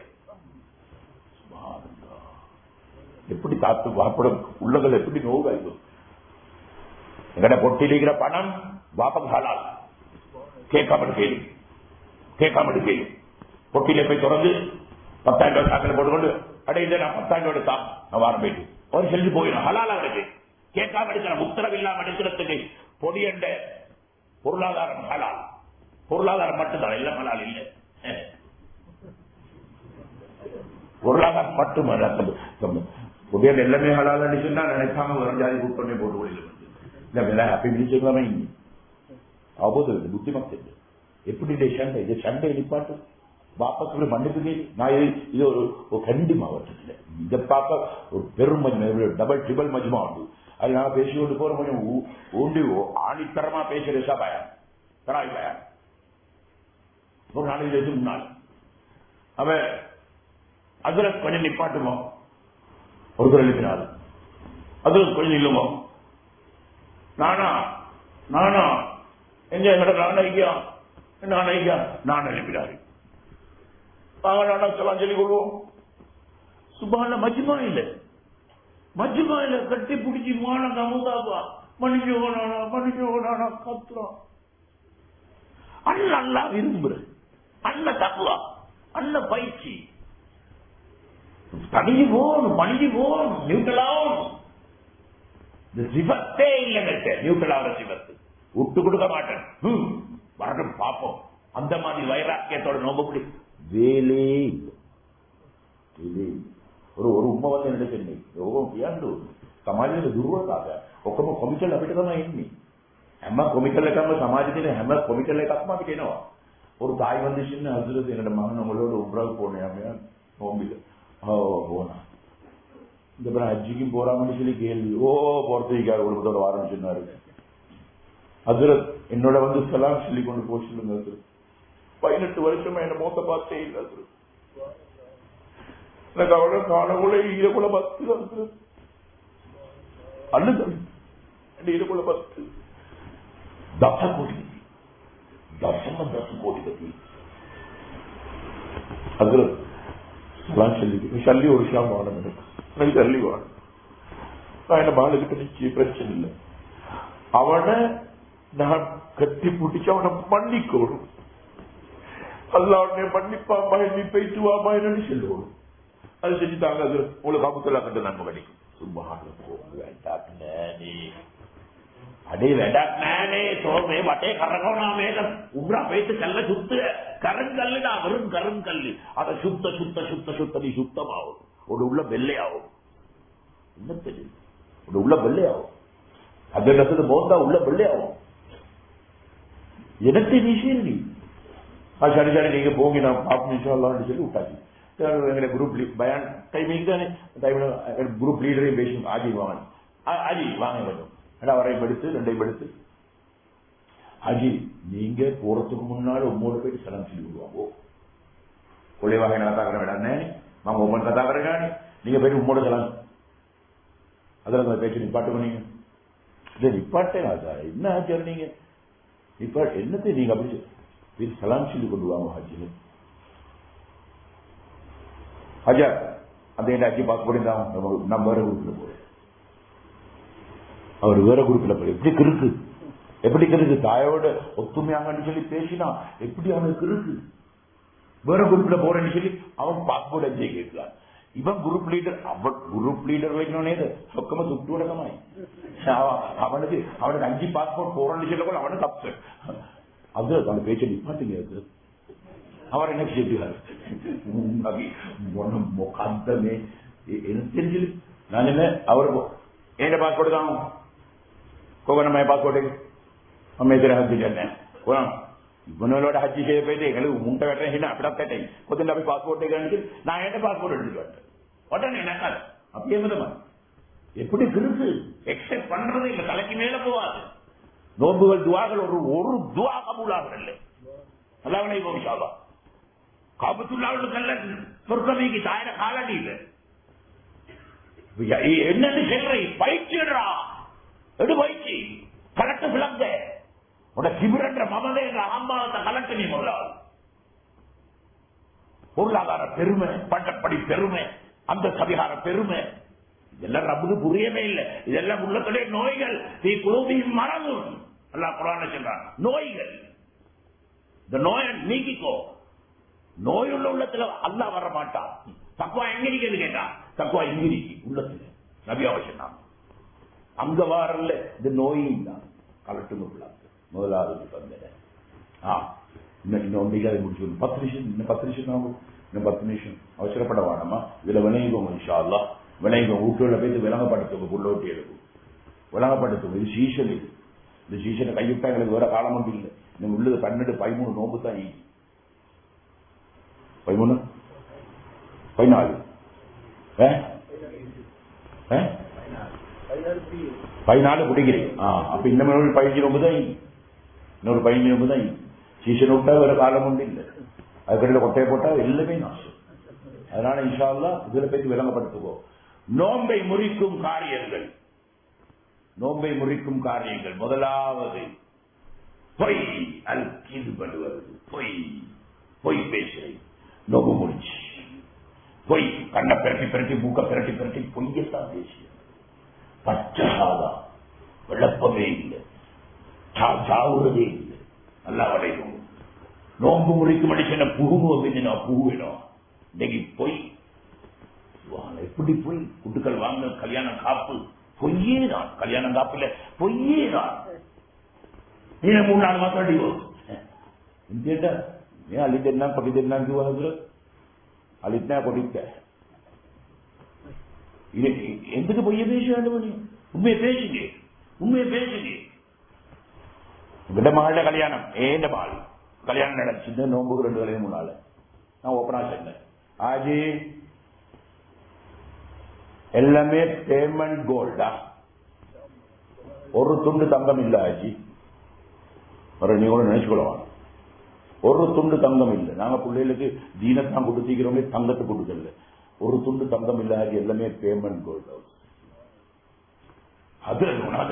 A: எப்படி காத்து வாப்படம் உள்ளங்கள் எப்படி நோவாயிருக்கும். எங்கட பொட்டிலிக்கிற பணம் வாப்பம் ஹலால் கேட்காம கேள்வி கேட்காம கேள்வி பொட்டியில போய் தொடர்ந்து பத்தாயிரம் ரூபாய் சாக்கில் போட்டுக்கொண்டு அடையில நான் பத்தாயிரம் ரூபாய் தான் நான் வாரம் போயிட்டு ஒரு செஞ்சு போயிடும் ஹலாலா இருக்கு கேட்காம எடுக்கிற உத்தரவு இல்லாம எடுக்கிறதுக்கு பொடியண்ட பொருளாதாரம் ஹலால் பொருளாதாரம் மட்டும்தான் எல்லாம் ஹலால் இல்லை பொருளாதாரம் மட்டும் பொடியண்ட எல்லாமே ஹலால் சொன்னா நினைக்காம ஒரு ஜாதி கூட்டமே போட்டு இல்ல அப்படி நினைச்சுக்கலாமே අවබෝධ වෙන්න බුද්ධිමත් වෙන්න. எப்படி இந்த சண்டை இந்த சண்டை நிப்பாட்டு பாப்பாக்கு மன்னிப்பு நான் இது ஒரு கண்டி மாவட்டத்தில் இதை பார்க்க ஒரு பெரும் டபுள் ட்ரிபிள் மஜ்மா உண்டு. அது நாங்கள் பேசி கொண்டு போற கொஞ்சம் ஊண்டி ஆணித்தரமா பேசுற பயம் தராய் பயம் ஒரு நாளைக்கு வச்சு முன்னாள் அவன் அதுல கொஞ்சம் நிப்பாட்டுமோ ஒரு குரல் எழுப்பினாள் அதுல கொஞ்சம் இல்லமோ நானா நானா எங்க எங்கட நான் ஐயா நான் ஐயா நான் எழுப்பினாரு நானா சொல்லலாம் சொல்லிக் கொள்வோம். சுபான மஜ்மா இல்ல மஜ்மா இல்ல கட்டி பிடிச்சி மான கமுதாபா மனுஷோனா மனுஷோனா கத்துறோம். அண்ணன் அல்லா விரும்புறது அண்ணன் தக்குவா அண்ணன் பயிற்சி தனிஞ்சு போகணும் மணிஞ்சு போகணும் நியூட்ரல் ஆகணும். இந்த சிவத்தே இல்லைங்க நியூட்ரல் ஆகிற சிவத்து விட்டு கொடுக்க மாட்டேன் வரட்டும் பார்ப்போம். அந்த மாதிரி வைராக்கியத்தோட நோம்பப்படி வேலே ஒரு ஒரு உண்மை வந்து நினைச்சேன் யோகம் சමාජයේ දුර්වලතාවය ඔක්කොම කොමිටල් අපිට තමයි එන්නේ. හැම කොමිටල් එකක්ම සමාජයේ තියෙන හැම කොමිටල් එකක්ම අපිට එනවා. ஒரு தாய் வந்து சின்ன ஹஸ்ரத் என்னோட மகன் உங்களோட உம்ராவுக்கு போனேன் நோம்பில போனா இந்த பிறகு ஹஜ்ஜிக்கும் போறாங்கன்னு சொல்லி கேள்வி ஓ போறதுக்காக குடும்பத்தோட வாரம்னு சொன்னாரு. ஹஸ்ரத் என்னோட வந்து சலாம் சொல்லி கொண்டு போய் சொல்லுங்க ஹஸ்ரத் பதினெட்டு வருஷமா என்ன மோத்த பார்த்தே இல்லை ஹஸ்ரத் எனக்கு அவளை காணக்குள்ள ஈரக்குள்ள பத்து ஹஸ்ரத் அல்லது ஈரக்குள்ள பத்து दस कोटी दस में दस कोटी बची हजरत
B: சலாம் சொல்லி சல்லி ஒரு ஷாம் வாடம் எனக்கு சல்லி வாடும். நான் என்ன பாலுக்கிட்ட நிச்சய பிரச்சனை இல்லை. அவனை நான் கட்டி பிடிச்சு அவனை மன்னிக்கணும். அல்லாஹ்வுடைய மன்னிப்பாம்பா நீ போயிட்டு வாப்பா என்னன்னு சொல்லுவோம். அது செஞ்சுட்டாங்க. அது உங்களுக்கு காபத்துல்லா கட்டு நன்மை கிடைக்கும்.
A: අඩේ වැඩක් නෑනේ තෝ මේ වටේ කරකවනවා මේක උග්‍ර වේත කල්ල සුත්ත කරන් කල්ලடா වරුන් කරන් කල්ලි අර සුත්ත සුත්ත සුත්ත සුත්තනි සුත්තමාව ඔඩ උள்ள බෙල්ලයාව என்னது ඔඩ உள்ள බෙල්ලයාව අදලසද බෝද්දා உள்ள බෙල්ලයාව என்னது நீ சீர்னி ஆ சரி சரி நீங்க போங்க நான் பாப்போம் இன்ஷாஅல்லாஹ்னு சொல்லி விட்டாச்சு. எங்களை குரூப் பயான் டைமிங் தானே டைம் குரூப் லீடரையும் பேசணும். ஆஜி வாங்க ஆஜி வாங்க வேண்டும் வரையும் எடுத்து ரெண்டையும் எடுத்து அஜி நீங்க போறதுக்கு முன்னாடி ஒன்பது போயிட்டு சலாம் சொல்லி விடுவாங்க. கொள்ளைவாக கதா கர வேடானே மாங்க ஒவ்வொரு கதா கரகானே நீங்க போயிட்டு உம்மோட சலாம் அதில் பேச்சு நிப்பாட்டு பண்ணீங்க. இல்லை நிப்பாட்டே சார் என்ன ஆச்சாரு நீங்க நிப்பா என்னத்தை நீங்க அப்படி சலாம் சொல்லி கொண்டு வாங்க ஹாஜி. ஹஜா அந்த என்ன அஜி பாஸ்போர்ட் தான் நம்ம வேற குரூப்ல போறேன். அவர் வேற குரூப்ல போய் எப்படி கிருக்கு எப்படி கிருக்கு தாயோட ஒத்துமையாங்கன்னு சொல்லி பேசினா எப்படி அவனுக்கு இருக்கு. வேற குரூப்ல போறேன்னு சொல்லி அவன் பாஸ்போர்ட் அஜய் கேட்கலாம். இவன் குரூப் லீடர் அவன் குரூப் லீடர் வைக்கணும்னே சொக்கமா சுட்டு விடக்கமாய் அவனுக்கு அவனுக்கு அஞ்சு பாஸ்போர்ட் போறேன்னு சொல்ல கூட அவனுக்கு தப்பு. அது அவன் பேச்ச நிப்பாட்டுங்க. அது அவர் என்ன செய்கிறார் முகாந்தமே எனக்கு தெரிஞ்சது. நான் என்ன அவர் என்ன பாஸ்போர்ட் தான் கோகனமய பாஸ்போர்ட் அம்மேதர ஹஜ்ஜி சொன்னேன் இவனோட ஹஜ்ஜி செய்ய போயிட்டு எங்களுக்கு முண்டை வெட்டேன் அப்படி கொத்து அப்படி பாஸ்போர்ட் நான் என்ன பாஸ்போர்ட் எடுத்துட்டு வந்தேன் உடனே என்ன அப்படியே விதமா எப்படி இருக்கு எக்ஸெப்ட் பண்றது இல்ல தலைக்கு மேல போவாது. நோன்புகள் துவாக்கள் ஒரு ஒரு துவா கபூலாக இல்லை. அல்லாஹ்வை போவிஷாவா காபத்துல்லாவுக்கு சொர்க்கமைக்கு தாயிர காலடி இல்லை. என்னன்னு சொல்ற பயிற்சிடுறா எடு பயிற்சி கலட்டு விளங்க உட கிபிரன்ற மமதே என்ற அம்மாவத்தை கலட்டு நீ முதலாவது. பொருளாதார பெருமை பட்டப்படி பெருமை அந்த சதிகார பெருமை இதெல்லாம் ரப்புக்கு புரியவே இல்லை. இதெல்லாம் உள்ளத்திலே நோய்கள் தீ குழுவியும் மறந்து அல்லாஹ் குர்ஆன்ல சொல்றான் நோய்கள். இந்த நோயை நீக்கிக்கோ. நோய் உள்ள உள்ளத்துல அல்லாஹ் வர மாட்டான். தக்குவா எங்க இருக்கிறது கேட்டா தக்குவா இங்க இருக்கு உள்ளத்துல நபி அவசியம் அங்க வாரல்ல இந்த நோயும் தான் கலட்டு முதலாவது வந்தேன். இன்னும் முடிச்சு பத்து நிமிஷம் இன்னும் பத்து நிமிஷம் ஆகும். இன்னும் பத்து நிமிஷம் அவசரப்பட வேணாமா இதுல விளையுவோம் இன்ஷா அல்லாஹ் விளையுவோம் வீட்டுல போய் விளங்கப்படுத்துவோம் உள்ளோட்டி எடுக்கும் விளங்கப்படுத்துவோம். இது சீசன் இது இந்த சீசனை கைவிட்டா எங்களுக்கு வேற காலம் ஒன்று இல்லை. இன்னும் உள்ளது பன்னெண்டு பதிமூணு நோம்பு தான் பதிமூணு பதினாலு பதினாலு பிடிக்கிறீங்க. அப்ப இன்னும் பதினஞ்சு நோம்பு தான் இன்னொரு பதினஞ்சு நோம்பு தான் சீசன் விட்டா வேற காலம் ஒன்று இல்லை. அதுக்கடையில் கொட்டையை போட்டா எல்லாமே நாசம். அதனால இன்ஷா அல்லாஹ் இதுல போய் விளங்கப்படுத்துவோம். நோன்பை முறிக்கும் காரியங்கள் நோன்பை முறிக்கும் காரியங்கள் முதலாவது பொய் அல் கீது பண்ணுவது பொய் பொய் பேசுறது நோம்பு முடிச்சு பொய் கண்ணை பிரட்டி பிரட்டி மூக்க பிரட்டி பிரட்டி பொய்யத்தான் பேசிய பச்சாதா விளப்பமே இல்லை சாவுறதே இல்லை. நல்லா வரைக்கும் நோம்பு முறிக்கும் அடிச்ச புகுவோம் நான் புகுவிடும் இன்னைக்கு பொய் எப்படி போய் குட்டுக்கள் வாங்க கல்யாணம் காப்பு பொய்யே தான் கல்யாணம் காப்புல பொய்யே தான். நீ மூணு நாலு மாசம் அடிவோம் அலித்தா பகிதா அலித்தா கொடித்த எதுக்கு பொய்ய பேச வேண்டும். உண்மையை பேசுங்க உண்மையை பேசுங்க. விட மகள கல்யாணம் ஏண்ட மகள் கல்யாணம் நடந்துச்சு நோம்புக்கு ரெண்டு வேலையும் மூணு நாள் நான் ஓப்பனா சொன்னேன். ஆஜி எல்லாமே பேமெண்ட் கோல்டா ஒரு துண்டு தங்கம் இல்ல ஆஜி நீ கூட நினைச்சுக்கொள்ளவாங்க ஒரு துண்டு தங்கம் இல்லை. நாங்க பிள்ளைகளுக்கு தீனத்தான் கொடுத்திக்கிறோமே தங்கத்தை கொடுக்கல. ஒரு துண்டு தங்கம் இல்ல ஆஜி எல்லாமே பேமெண்ட் கோல்ட் ஹவுஸ். அது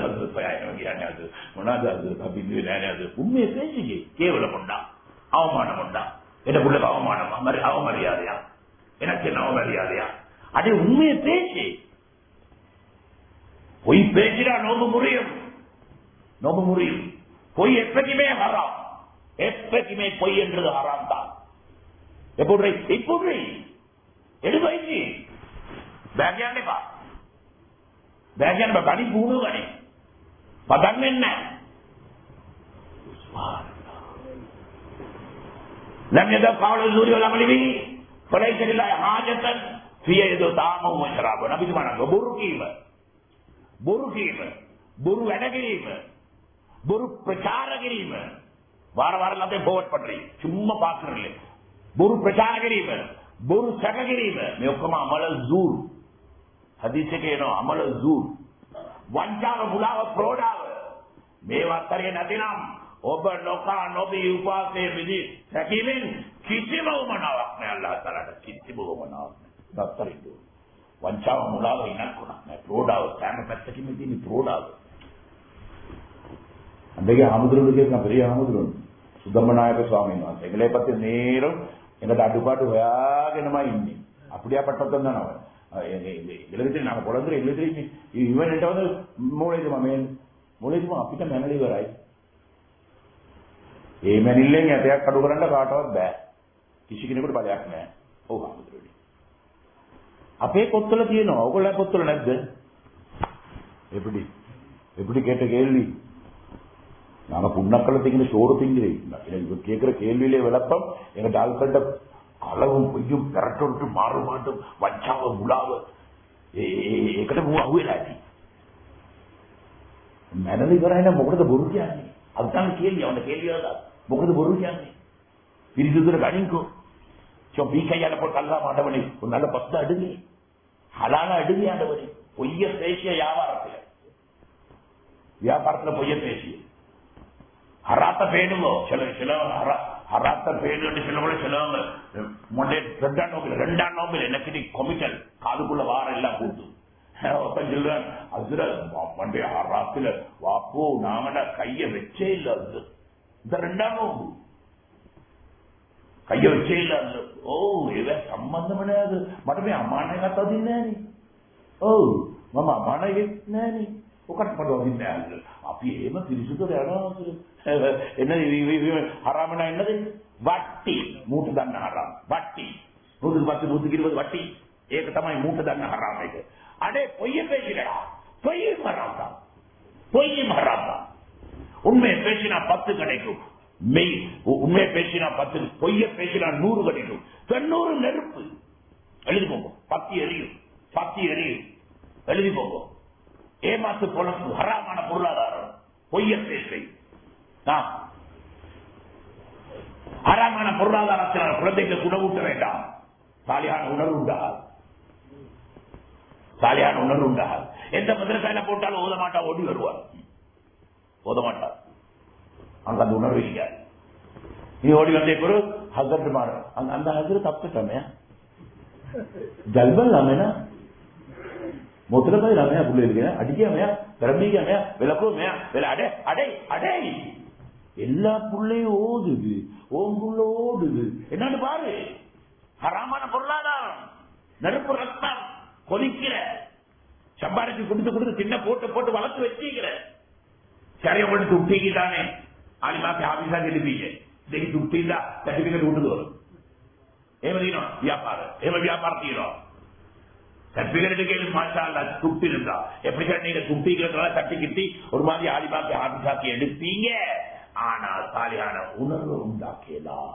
A: உண்மையை பேசிக்க கேவலம் உண்டா அவமானம் உண்டா என்ன பிள்ளைக்கு அவமானமா மாதிரி அவமரியாதையா எனக்கு என்ன மரியாதையா? அது உண்மையை பேச்சு. பொய் பேசினா நோம்பு முறியும், நோம்பு முறியும். பொய் எப்பயுமே ஹராம், எப்பயுமே பொய் என்றது ஹராம் தான். எப்படி எப்படி எடுபைச்சு பேக்கியாண்டே பா பேக்கியாண்ட கனி பூணு கனி பதம் என்ன لم يدع قول الزور والعمل به فليس لله حاجة في يد طعامه وشرابه. نبي சொன்னாங்க பொரு கீம பொரு கீம பொரு எடகிரீம பொரு பிரச்சார கிரீம வார வாரம் எல்லாத்தையும் போவட் பண்றீங்க, சும்மா பாக்குறீங்க. பொரு பிரச்சார கிரீம பொரு சக கிரீம මේ ඔක්කොම අමල زور හදිස්සිය කියනවා අමල زور. වංචාව මුලාව ප්‍රෝඩාව මේවා අත්හැරියේ නැතිනම් ඔබ නොකා නොබී උපාසයේ විදි සැකීමෙන් කිසිම උමනාවක් නෑ අල්ලාහ් තාලාට, කිසිම උමනාවක් නෑ. අත්හැරින්න වංචාව මුලාව ඉන්නකුණා නෑ ප්‍රෝඩාව සෑම පැත්තකින්ම තියෙන ප්‍රෝඩාව. අන්දගේ ආමුදුරුන් කියන අපේ ආමුදුරුන් சுதம்மநாயக ස්වාමීන් වහන්සේ එங்களே பத்தி நேரம் எங்கட அடிபாடு ஹோயாගෙනමයි ඉන්නේ. அப்படியே பட்டத்தம் தான் அவன். எங்களுக்கு நாங்க பொழந்துற எங்களுக்கு இவன் என்கிட்ட வந்து மூளைதுமா மேல் மூளைதுமா අපිට මැනලි ඉවරයි. ඒ මැනිල්ලෙන් ඇටයක් කඩු කරන්න කාටවත් බෑ. කිසි කෙනෙකුට බලයක් නෑ. ඔව් ආමුදුරුනි. අපේ පොත්වල තියෙනවා. ඔයගොල්ලෝ පොත්වල නැද්ද? எப்படி எப்படி கேட்ட கேள்வி நாங்க புண்ணக்கல்ல திங்கிற சோறு திங்கிறீங்க. எனக்கு கேட்கிற கேள்வியிலே விளப்பம் எங்க டால்கண்ட களவும் பொய்யும் பெரட்டொட்டு மாறுபாட்டும் வச்சாவ முலாவ ඒකට මම අහුවෙලා ඇති. මැනලි කරන්නේ මොකටද බොරු කියන්නේ? අද තමයි කියන්නේ අවන කේලියවද මොකටද බොරු කියන්නේ? පිරිසුදුර ගණින්කෝ චොපීකයල පොතල්ලා මාඩවනේ උන්නල පස්ස අඩුනේ හලාල අඩුනේ ආඩවනේ பொய்ய பேசிய வியாபாரத்துல வியாபாரத்துல பொய்ய பேசிய ஹராத்த பேணுங்கோ சில சில ஹராத்த பேணுன்னு சிலவங்க சிலவங்க முன்னே ரெண்டாம் நோம்பில் ரெண்டாம் நோம்பில் எனக்கு கொமிட்டல் காதுக்குள்ள வார எல்லாம் கூட்டு சொல்றேன் அதுல மண்டே ஹராத்துல வாப்போ நாமட கைய வச்சே இல்ல அது இந்த ரெண்டாம் நோம்பு கைய வச்சே இல்ல அது. ஓ இத சம்பந்தம் கிடையாது மட்டுமே அம்மானே கத்ததின்னேனி. ஓ මම අමානයෙක් නෑනේ. ඔකට මට වදින්නේ නෑ. අපි එහෙම පිරිසුදුට යනවා. එන්න හරාම නෑ නේද? වට්ටි මූට දන්න හරාම. වට්ටි. මුදුන් පස්සේ මුදු කිරිවද වට්ටි. ඒක තමයි මූට දන්න හරාම එක. අනේ பொய்ய பேசிடா. பொய் ஹராம். பொய் ஹராம். உண்மை பேசினா பத்து கிடைக்கும். மெய் உண்மை பேசினா பத்து, பொய்ய பேசினா நூறு கிடைக்கும். தொண்ணூறு நெருப்பு. எழுதிக்கோங்க. பத்தி எரியும். பத்தி எரியும். எழுதி போங்க. ஏமாத்து பொழப்பு, ஹராமான பொருளாதாரம், பொய்ய பேசை. ஹராமான பொருளாதாரத்தினால் குழந்தைகளுக்கு உணவூட்ட வேண்டாம். சாலியான உணர்வு உண்டாகாது. சாலியான உணர்வு உண்டாகாது. எந்த மதரசால போட்டாலும் ஓத மாட்டா, ஓடி வருவார். ஓத மாட்டார். அங்க அந்த உணர்வு இருக்காது. நீ ஓடி வந்தே பிறகு ஹசரத் மாற அந்த ஹசரத் தப்பிட்டமே ஜல்பல்லாமேனா මොතර පයි ළමයා පුළේ ඉගෙන අඩිය මෙයා පෙරම්බීග මෙයා වෙලකෝ මෙයා වෙල අඩ අඩේ අඩේ எல்லா புள்ளையும் ஓடுது, ஓங்குள்ள ஓடுது. என்னன்னு பாரு, ஹராமான பொருளாதாரம், நெருப்பு ரத்தம் கொதிக்கிற, சம்பாரிச்சு கொடுத்து கொடுத்து சின்ன போட்டு போட்டு வளர்த்து வச்சிக்கிற சரியா போட்டு துட்டிக்கிட்டானே ஆலிமாக்கு ஆபீஸா எழுப்பீங்க இன்னைக்கு துட்டிந்தா சர்டிபிகேட் விட்டுது வரும். ஏமதீனோ வியாபாரம் ஏம வியாபாரத்தீனோ சர்டிபிகேட் கேள்வி மாஷா அல்லா துட்டி இருந்தா எப்படி சார் நீங்க துட்டிக்கிறதுனால தட்டி கிட்டி ஒரு மாதிரி ஆலிமாக்கு ஆபீஸாக்கி எடுப்பீங்க. ஆனா சாலியான உணர்வு உண்டாக்கலாம்.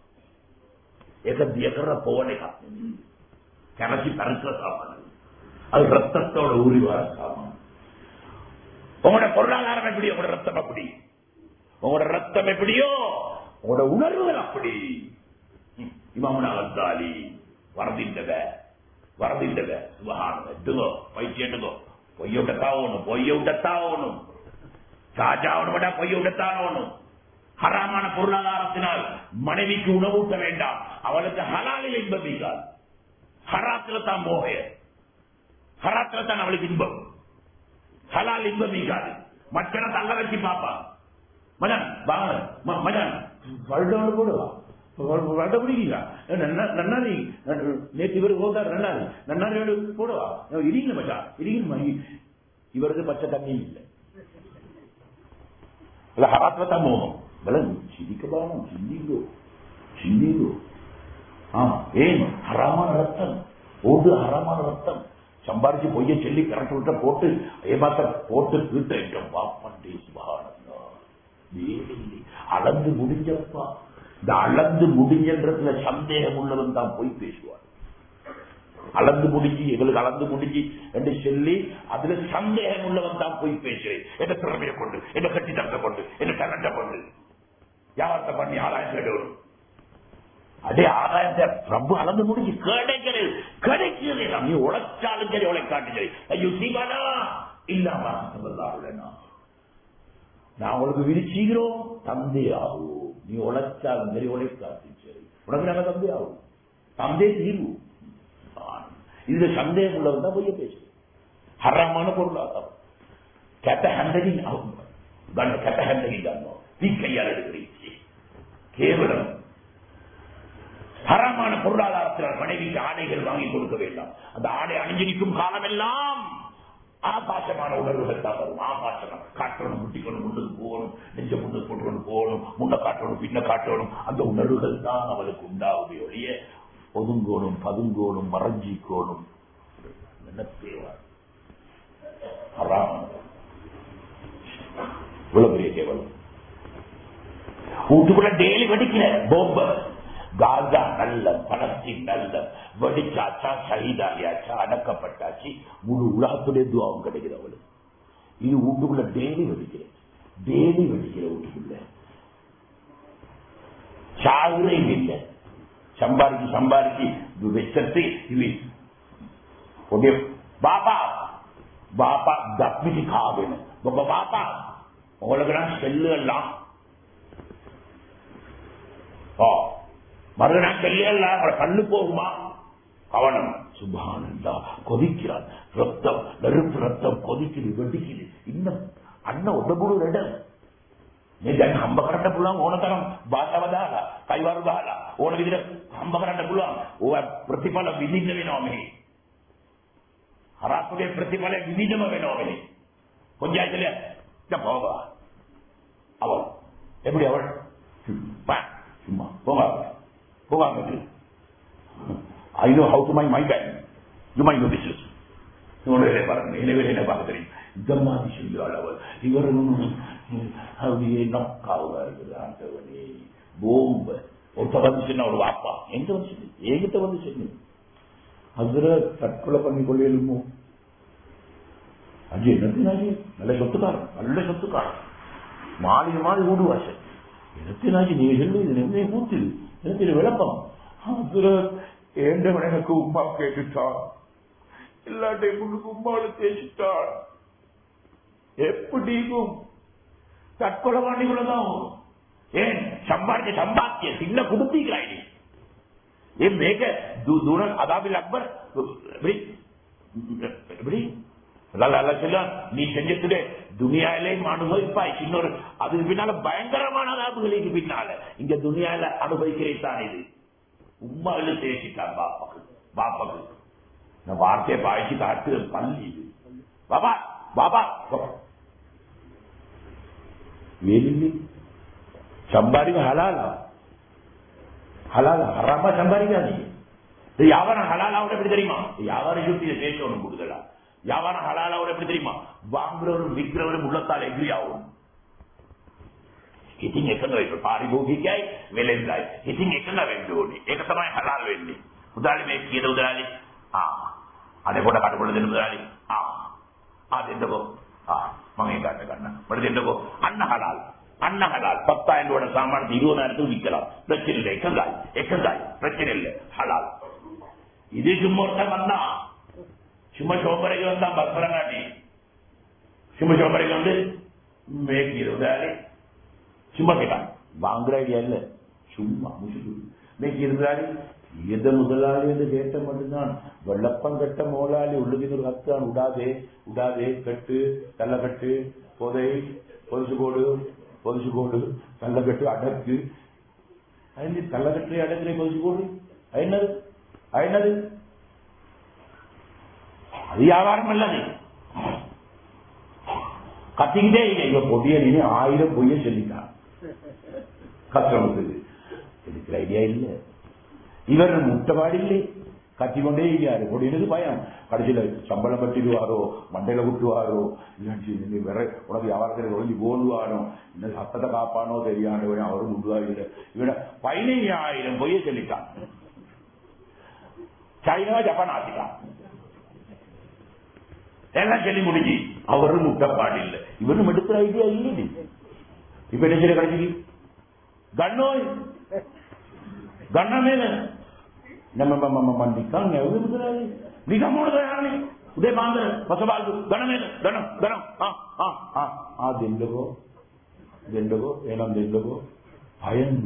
A: எகற போவனை கரைச்சி பறக்கிற சாமான், அது ரத்தத்தோட ஊறி வர சாமான். உங்களோட பொருளாதாரம் எப்படியோ உங்களோட ரத்தம் அப்படி, உங்களோட ரத்தம் எப்படியோ உங்களோட உணர்வுகள் அப்படி. இமாமுனா கஸ்ஸாலி வரதிண்டத வரதிண்டத சுபஹானல்லாஹ் எடுங்கோ பயிற்சி எடுங்கோ. பொய்ய விடத்தாவணும், பொய்ய விடத்தாவணும், சாஜாவோட பொய்ய விடத்தானோனும். ஹராமான பொருளாதாரத்தினால் மனைவிக்கு உணவூட்ட வேண்டாம், அவளுக்கு ஹலாலில் இன்பம் இருக்காது. ஹராத்துல தான் மோக, ஹராத்துல தான் அவளுக்கு இன்பம், ஹலால் இன்பம் இருக்காது. மற்ற தள்ள வச்சு பாப்பா மதன் வாங்க மதன் வருடோடு போடுவா பிடிக்கீங்களா நன்னாரி நேற்று இவர் போதார் நன்னாரி நன்னாரி போடுவா இடிக்கல மச்சா இடிக்கணுமா இவருக்கு பச்சை தண்ணியும் இல்லை ஹராத்வத்தா மோகம் சிரிக்கபானம் சிந்திங்கோ சிந்திங்கோ ஆமா ஏன் ஹராமான ரத்தம் ஓடு ஹராமான ரத்தம் சம்பாரிச்சு பொய்ய சொல்லி கரெக்ட் விட்ட போட்டு ஏமாத்த போட்டு வீட்டை பாப்பண்டே சுபானந்தா அளந்து முடிஞ்சப்பா இந்த அளந்து முடிஞ்சன்றதுல சந்தேகம் உள்ளவன் தான் போய் பேசுவார். அளந்து முடிஞ்சு எங்களுக்கு அளந்து முடிஞ்சு என்று சொல்லி அதுல சந்தேகம் உள்ளவன் தான் போய் பேசுறேன். என்ன திறமையை கொண்டு என்ன கட்டித்தரத்தை கொண்டு என்ன டேலண்ட கொண்டு யாரத்தை பண்ணி ஆதாயம் கேடுவரும் அதே ஆதாயத்தை ரொம்ப அளந்து முடிஞ்சு கிடைக்கிறது கிடைக்கிறது நீ உழைச்சாலும் சரி உழைக்காட்டு சரி ஐயோ சீமானா இல்லாம நான் உங்களுக்கு விரிச்சுகிறோம் தந்தை ஆகும். நீ உழைச்சாலும் சரி உழைக்காட்டு சரி உனக்கு நாங்க தந்தை ஆகும். தந்தை தீர்வு இதுல சந்தேகம் உள்ளவன் தான் பொய்ய பேசு. ஹராமான பொருளாதாரம் கெட்ட ஹேண்டலிங் ஆகும். கெட்ட ஹேண்டலிங் ஆகும். நீ கையால் எடுக்கிறீங்க கேவலம் ஹராமான பொருளாதாரத்தில் மனைவிக்கு ஆடைகள் வாங்கி கொடுக்க வேண்டாம். அந்த ஆடை அணிஞ்சிருக்கும் காலம் எல்லாம் ஆபாசமான உணர்வுகள் தான் வரும். ஆபாசம் காட்டணும் முட்டிக்கணும் முன்னுக்கு போகணும் நெஞ்ச முன்னுக்கு போட்டு போகணும் முன்ன காட்டணும் பின்ன காட்டணும் அந்த உணர்வுகள் தான் அவளுக்கு உண்டாகுதே ஒழிய ஒதுங்கோணும் பதுங்கோணும் மறைஞ்சிக்கோணும் என்ன தேவை ஹராமான இவ்வளவு பெரிய கேவலம். வீட்டுக்குள்ள டெய்லி வெடிக்கல போம்ப காசா நல்ல பணத்தின் நல்ல வெடிச்சாச்சா சகிதாகியாச்சா அடக்கப்பட்டாச்சு முழு உலகத்துடைய துவாவும் கிடைக்குது அவளுக்கு. இது வீட்டுக்குள்ள டெய்லி வெடிக்கிறது டெய்லி வெடிக்கிற வீட்டுக்குள்ள சாகுறே இல்லை. சம்பாதிச்சு சம்பாதிச்சு வச்சத்து பாப்பா பாப்பா தப்பிச்சு காவேணும் பாப்பா உங்களுக்கு நான் செல்லு எல்லாம் மறுநாள் செல்லாம் கண்ணு போகுமா கவனம் சுபானந்தா கொதிக்கிறான் ரத்தம் நெருப்பு ரத்தம் கொதிக்குது வெடிக்குது இன்னும் அண்ணன் ஒட்டபுடு ரெடம் ಹಂಬ ಕರಂಡ ಪುಳ್ಳ ಓಣತರಂ ಭಾಷಾವದಾಲ ಕೈವಾರುದಾಲ ಓಣ ವಿಧಿರ ಹಂಬ ಕರಂಡ ಪುಳ್ಳ ಪ್ರತಿಫಲ ವಿನಿಜವೇನೋಮೆ ಹರಾಸುடைய ಪ್ರತಿಫಲ விநிஜமவேனோமே கொஞ்சாய்ச்சல போவா அவள் எப்படி அவள் சும்மா போவா போவா I know how to my my back you my no business உன்னுடைய பாருங்க எனவே என்ன பார்க்க தெரியும் இந்த மாதிரி சொல்லுவாள் அவள் இவர் அப்படியே நக்காவதா இருக்குது ஆண்டவனே போம்ப ஒருத்த வந்து சொன்ன ஒரு வாப்பா எங்க வந்து சொல்லு எங்கிட்ட வந்து சொல்லு அதுல தற்கொலை பண்ணி கொள்ளையிலுமோ அஞ்சு என்னத்தினாச்சு நல்ல சொத்துக்காரன் நல்ல சொத்துக்காரன் மாறி மாறி ஊடுவாச என்னத்தினாச்சு நீ சொல்லு இது என்ன கூத்துது எனக்கு விளக்கம் அதுல ஏண்டவன் எனக்கு உமா கேட்டுட்டான் இல்லாட்டை முன்னுக்கு உமாவோட பேசிட்டான் எப்படிக்கும் தற்கொலை பண்ணிக்குள்ளதான் ஏன் சம்பாதிக்க சம்பாத்திய சின்ன கொடுத்தீங்களா ஏன் மேக தூரம் அதாவில் அக்பர் எப்படி சொல்ல நீ செஞ்சதுல துனியாவிலேயும் அனுபவிப்பாய் இன்னொரு அதுக்கு பின்னால பயங்கரமான அதாபுகளுக்கு பின்னால இங்க துனியாவில அனுபவிக்கிறேன் இது உண்மையில பேசிட்டான் பாப்பாக்கு பாப்பாக்கு நான் வார்த்தையை பாய்ச்சி காட்டு பள்ளி பாபா பாபா வேலி சம்பாதிக்க ஹலாலா ஹலாலா ஹராமா சம்பாதிக்காதீங்க வியாபாரம் ஹலாலாவோட எப்படி தெரியுமா வியாபாரம் சுத்தி பேசணும் கூடுதலா வியாபாரம் ஹலாலாவோட எப்படி தெரியுமா வாங்குறவரும் விற்கிறவரும் உள்ளத்தால் எகிரி ஆகும் ඉතින් එක නෙවෙයි පාරිභෝගිකයි වෙලෙන්දයි. ඉතින් එක නෙවෙයි ඕනේ. ඒක තමයි හලාල් වෙන්නේ. උදාලි මේ කීයද උදාලි? ආ. අනේ පොඩ කටපොළ දෙන්න උදාලි. ආ. ආ දෙන්නකෝ. ආ මම ඒක ගන්න ගන්න. මට දෙන්නකෝ. අන්න හලාල්. අන්න හලාල්. பத்தாயிரம் ரூபாய் சாமான் இருபதாயிரத்துக்கு விற்கலாம். பிரச்சனை இல்லை. එකයි. එකයි. பிரச்சனை இல்லை. ஹலால். இது சும்மா ஒருத்தன் வந்தா சும்மா சோம்பரைக்கு வந்தா பஸ்பரங்காட்டி சும்மா சோம்பரைக்கு வந்து மேய்க்கு உதாலி சும்மா கேட்டான் வாங்குற ஐடியா இல்ல சும்மா இன்னைக்கு இருந்தாரு எத முதலாளி என்று கேட்ட மட்டும்தான் வெள்ளப்பம் கட்ட முதலாளி உள்ளுக்கு ஒரு கத்தான் விடாதே விடாதே கட்டு கல்ல கட்டு பொதை பொதுசு கோடு பொதுசு கோடு கல்ல கட்டு அடக்கு
B: അതിന് കള്ളകെട്ടിലെ അടക്കിലെ പതിച്ചു പോയി അതിനത് അതിനത് അത് വ്യാപാരമല്ലത് കത്തിക്കിട്ടേ ഇല്ല. ഇവ പൊടിയലിന് ആയിരം പൊയ്യ ചെല്ലിക്കാം കസ്റ്റമർക്ക്. എനിക്ക് ഐഡിയ ഇല്ല. இவர் முட்டபாடில்லை கத்திக்கொண்டே இருக்காரு. பொடியனுக்கு பயம். கடைசியில சம்பளம் பட்டிடுவாரோ மண்டையில விட்டுவாரோ இல்லை வேற உனக்கு வியாபாரத்தில் ஒழிஞ்சு போடுவானோ இந்த சத்தத்தை காப்பானோ தெரியாண்டோ அவரும் முடுவாரு. இவன பதினைஞ்சாயிரம் பொய்ய சொல்லிட்டான். சைனா ஜப்பான் ஆசிட்டான் எல்லாம் சொல்லி முடிஞ்சு அவரும் முட்டப்பாடு இல்லை. இவரும் எடுக்கிற ஐடியா இல்லை. இப்ப என்ன செய்ய கிடைச்சி கண்ணோய் ගන්න නේද? නම මම මම නිකන් ඇවිල්ලා නිකන් මොනද යන්නේ? උදේ පාන්දර පසබාල්දු ගන්න නේද? ගන්න ගන්න ආ ආ ආ ආ දෙන්නකෝ දෙන්නකෝ එනම් දෙන්නකෝ பயந்து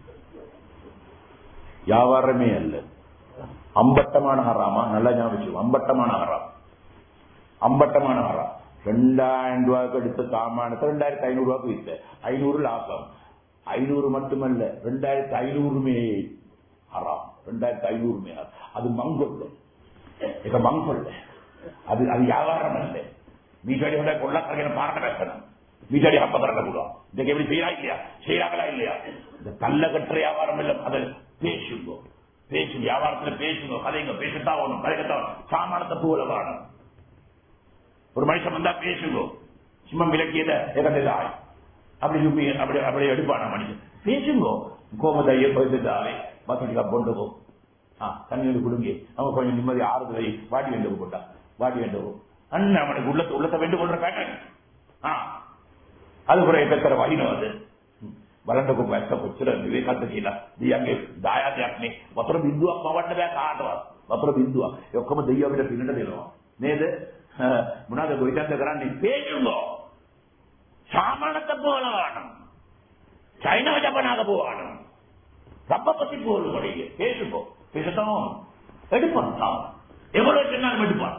B: வியாபாரமே அல்ல. அம்பட்டமான ஹராமா? நல்லா ஞாபகம். அம்பட்டமான ஹராம் அம்பட்டமான ஹராம். ரெண்டாயிரம் ரூபாய்க்கு எடுத்த சாமானத்தை ரெண்டாயிரத்தி ஐநூறு ரூபாய்க்கு வித்த ஐநூறு லாபம். ஐநூறு மட்டுமல்ல ரெண்டாயிரத்தி ஐநூறுமே ஹராம். ரெண்டாயிரத்தி ஐநூறுமே அது மங்கொல்ல இக மங்கொல்ல அது அது வியாபாரம் அல்ல. மீட்டடி வந்து கொள்ளக்கரையில பார்க்க பேசணும். மீட்டடி அப்ப தரக்கூடாது. இதுக்கு எப்படி செய்யறா இல்லையா? செய்யறாங்களா இல்லையா? இந்த கல்ல கட்டுற வியாபாரம் இல்ல. அதை பேசுங்க பேசுங்க வியாபாரத்துல பேசுங்க கதைங்க பேசத்தான் வேணும். கதைக்கத்தான் சாமானத்தை போல வேணும். ஒரு மனுஷன் வந்தா பேசுங்க. சும்மா விளக்கியத ஏகந்தாய் அப்படி அப்படி அப்படி எடுப்பான மனுஷன் பேசுங்கோ. கோமதைய போயிட்டாவே மசடிக்கா பொண்டுகோ தண்ணி கொடுங்க. அவங்க கொஞ்சம் நிம்மதி ஆறுதலை வாடி வேண்டுகோ போட்டா வாடி வேண்டுகோ அண்ணன் அவனுக்கு உள்ளத்தை உள்ளத்தை வேண்டு கொள்ற பேட்டர்ன். அது கூட எக்கத்தர வகினோ அது බලන්නකො වැස්ස කොච්චර විවේකද්ද කියලා. දියන්ගේ දායාදයක් නේ. වතුර බින්දුවක් පවන්න බෑ කාටවත්. වතුර බින්දුවක්. ඒ ඔක්කොම දෙයියෝ අපිට පින්නට දෙනවා. නේද? මොනවාද ගොවිතැන්ද කරන්නේ? பேசுங்கோ. சாமானத்தை போல வேணும். சைனா ஜப்பானாக போகணும். ரப்ப பத்தி போல முடியல. பேசுங்கோ. பேசத்தான் எடுப்பான். எவ்வளவு சொன்னாலும் எடுப்பான்.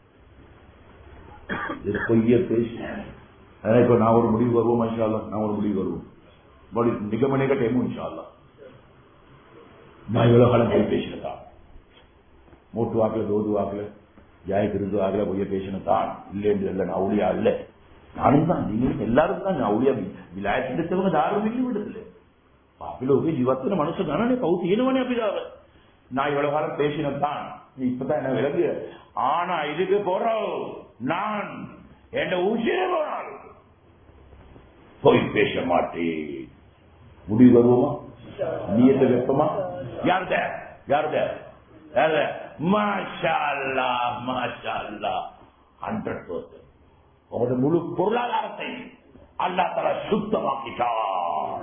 B: இது பொய்ய பேசு. இப்ப நான் ஒரு முடிவு வருவோம். இன்ஷா அல்லாஹ் நான் ஒரு முடிவு வருவோம். நிகமனே கட்டேமோ இன்ஷா அல்லாஹ். நான் இவ்வளவு காலம் போய் பேசினதான் மூட்டு வாக்குல தோது வாக்குல ஜாய கிருது வாக்குல பொய்ய பேசினதான் இல்லைன்னு இல்லை. நான் அவுளியா இல்லை. நானும் தான் நீங்களும் எல்லாரும் தான் அவுளியா விலாயத்திட்டவங்க தாரும் இல்லை விடுதலை பாப்பிலோகி ஜீவத்தின மனுஷ தானே கவுத்து ஈனவனே அப்படிதாவ. நான் இவ்வளவு காலம் பேசினதான் இப்பதான் என்ன விளங்கு. ஆனா இதுக்கு போறோம் நான் என் உசிரே போனால் போய் பேச மாட்டேன். முடிவு வருவோமா? நீயத்தை வெப்பமா? யாருத யாருத யாருத மாஷா அல்லாஹ் மாஷா அல்லாஹ் ஹண்ட்ரட் பர்சன்ட் உங்களோட முழு பொருளாதாரத்தை அல்லாஹ் தஆலா சுத்தமாக்கிட்டார்.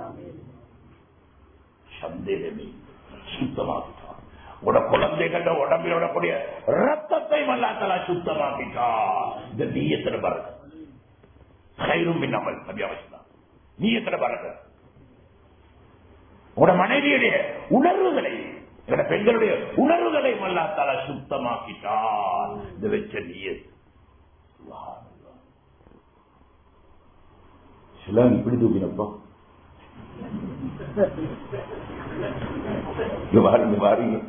B: சந்தேகமே சுத்தமாக்கிட்டார். உங்களோட குழந்தைகள உடம்பில் விடக்கூடிய ரத்தத்தை அல்லாஹ் தஆலா சுத்தமாக்கிட்டார். இந்த நீயத்துல பாருங்க. கைரும் பின்னாமல் நபி அவசியம் நீயத்துல பாருங்க. உங்களோட மனைவியுடைய உணர்வுகளை எங்களோட பெண்களுடைய உணர்வுகளை அல்லாஹ் தஆலா சுத்தமாக்கிட்டார். இந்த வெச்ச நீயத் சிலம் இப்படி தூக்கினப்பா பாருங்க பாருங்க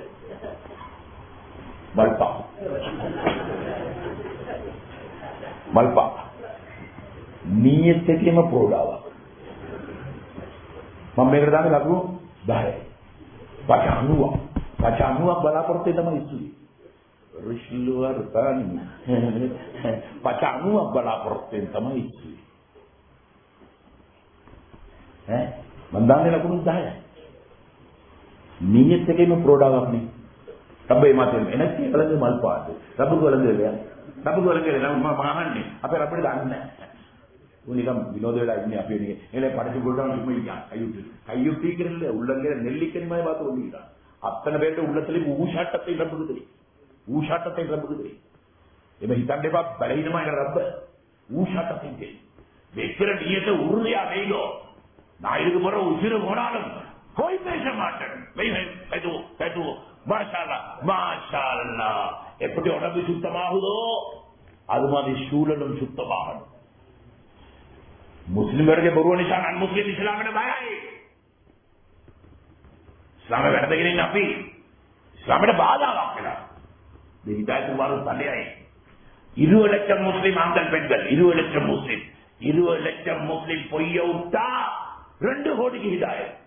B: மல்பா மல்பா නියතකෙම ප්‍රෝඩාවක් මම මේකට දාන්නේ ලකුණු දහයයි. පච අනූවක් පච අනූවක් බලාපොරොත්තු වෙන තමයි ඉස්සුවේ. රිෂ්ලුවර් තනි පච අනූවක් බලාපොරොත්තු වෙන තමයි ඉස්සුවේ. ඈ මම දාන්නේ ලකුණු දහයයි. නියතකෙම ප්‍රෝඩාවක් නේ. රබ්බේ මාතේ එනකේ කලගේ මල් පාට. රබ්බු කලගේ இல்லையா? රබ්බු කලගේ நம்ம මහන්නේ. අපේ රබ්බේ දාන්නේ නැහැ. உனிகம் வினோதவேல இனி அப்படியே ஏலே படைச்சு போட்டான் சும்மா இருக்கான். கையுட்டி கையுட்டிக்கிறல்ல உள்ளங்க நெல்லிக்கனிமாய் பார்த்து கொண்டிருக்கான். அத்தனை பேருடைய உள்ளத்திலேயும் ஊசாட்டத்தை ரப்புக்கு தெரியும். ஊசாட்டத்தை ரப்புக்கு தெரியும். இவன் இத்தண்டேப்பா பலகீனமாக ரப்ப ஊசாட்டத்தை தெரியும். வைக்கிற நீயத்தை உறுதியா செய்தோ. நான் இதுக்கு போற உசிறு போனாலும் போய் பேச மாட்டேன். மாஷா அல்லாஹ் மாஷா அல்லாஹ். எப்படி உடம்பு சுத்தமாகுதோ அது மாதிரி சூழலும் சுத்தமாகணும். මුස්ලිම් වර්ගයේ බොරුව නිසා අන් මුස්ලිම් ඉස්ලාමයට බයයි.
A: ඉස්ලාම වැරදගෙන අපි ඉස්ලාමයට බාධාවක් වෙලා. මේ හිදායතුල් වරු தடையாய் இருபது லட்சம் முஸ்லிம் ஆண்கள் பெண்கள் இருபது லட்சம் முஸ்லிம் இருபது லட்சம் முஸ்லிம் பொய்ய விட்டா ரெண்டு கோடிக்கு ஹிதாயத்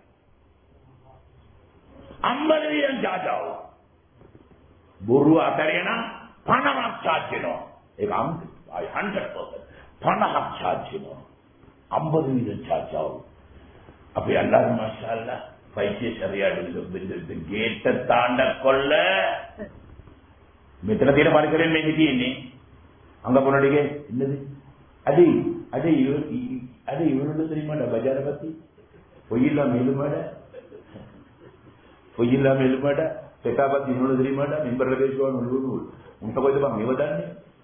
A: ஐம்பது வீதம் சார்ஜ் ஆகும். බොරුව අතරේනම් පණක් charge වෙනවා. ඒක ஹண்ட்ரட் பர்சன்ட் பணம் charge වෙනවා. ஐம்பது வீதம் charge ஆகும். அப்ப எல்லாரும் மாஷா அல்லாஹ் பைத்திய சரியாடு கேட்ட தாண்ட கொள்ள මෙතන තියෙන පරිසරයෙන් මේක තියෙන්නේ. அங்க போனடிಗೆ என்னது அது அது அது இவனோட தெரியுமாடா பஜார பத்தி பொய்யில்லா மேலுமாடா பொய்யில்லா மேலுமாடா செட்டா பத்தி இவனோட தெரியுமாடா மெம்பர்ல பேசுவாங்க நூறு உன்ட்ட போய் தான் மேவதானே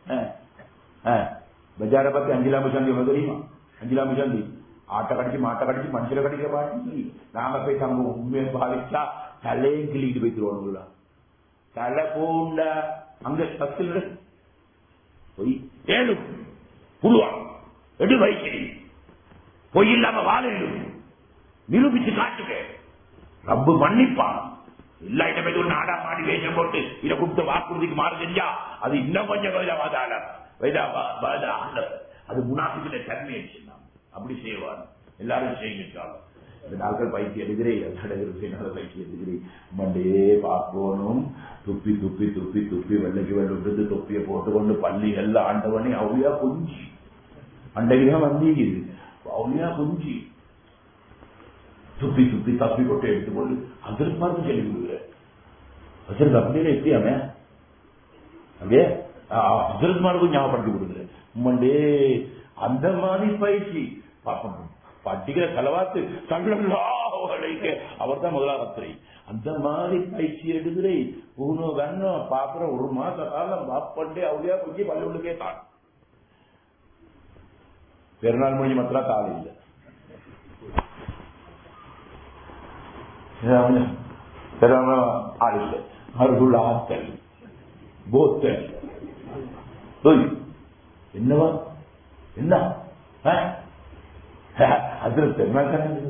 A: பஜார பத்தி அஞ்சிலாம சந்தி உனக்கு தெரியுமா அஞ்சிலாம சந்தி ஆட்ட கடிச்சு மாட்ட கடிச்சு மனுஷரை கடிக்கிற பாட்டி நாம போய் தங்க உண்மையை பாதிச்சா தலையும் கிள்ளிட்டு போய்த்துருவானுங்களா தலை பூண்டா அங்க பத்தில் பொய் ஏழு புழுவா எடு வைக்கிறீ பொய் இல்லாம வாழ நிரூபிச்சு காட்டுக்க ரப்பு மன்னிப்பான். எல்லா இடமே நாடா மாடி வேஷம் போட்டு இதை கொடுத்த வாக்குறுதிக்கு மாறு செஞ்சா அது இன்னும் கொஞ்சம் அது முனாஃபிக்கிற தன்மையை சொன்னான். அப்படி செய்வார் எல்லாரும் செய்கின்றாலும் இந்த நாட்கள் பயிற்சி எடுக்கிறேன் பயிற்சி எடுக்கிறேன் மண்டே பார்க்கணும் துப்பி துப்பி துப்பி துப்பி வெள்ளைக்கு வெள்ளு தொப்பியை போட்டுக்கொண்டு பள்ளி எல்லாம் ஆண்டவனே அவளியா குஞ்சி அண்டைக்குதான் வந்தீங்குது அவளியா குஞ்சி துப்பி துப்பி தப்பி போட்டு எடுத்துக்கொண்டு அதற்கு பார்த்து சொல்லி கொடுக்குறேன். அதற்கு அப்படியே எப்படியாமே அப்படியே அதற்கு மார்க்கும் ஞாபகப்படுத்தி கொடுக்குறேன். மண்டே அந்த மாதிரி பயிற்சி படிக்கிற செலவாத்து தங்களுக்கு அவர் தான் முதலாகத்திரை அந்த மாதிரி பயிற்சி எடுக்கிறே பூனோ கண்ணோ பாக்குற ஒரு மாச காலம் பாப்பண்டே அவளியா கொஞ்சம் பள்ளிகளுக்கே தான் பெருநாள் முடிஞ்சு மாத்திரம் கால இல்லை ஆள் இல்லை அருள் ஆத்தல் போத்தல் என்னவா என்ன அதுல பெருநாள்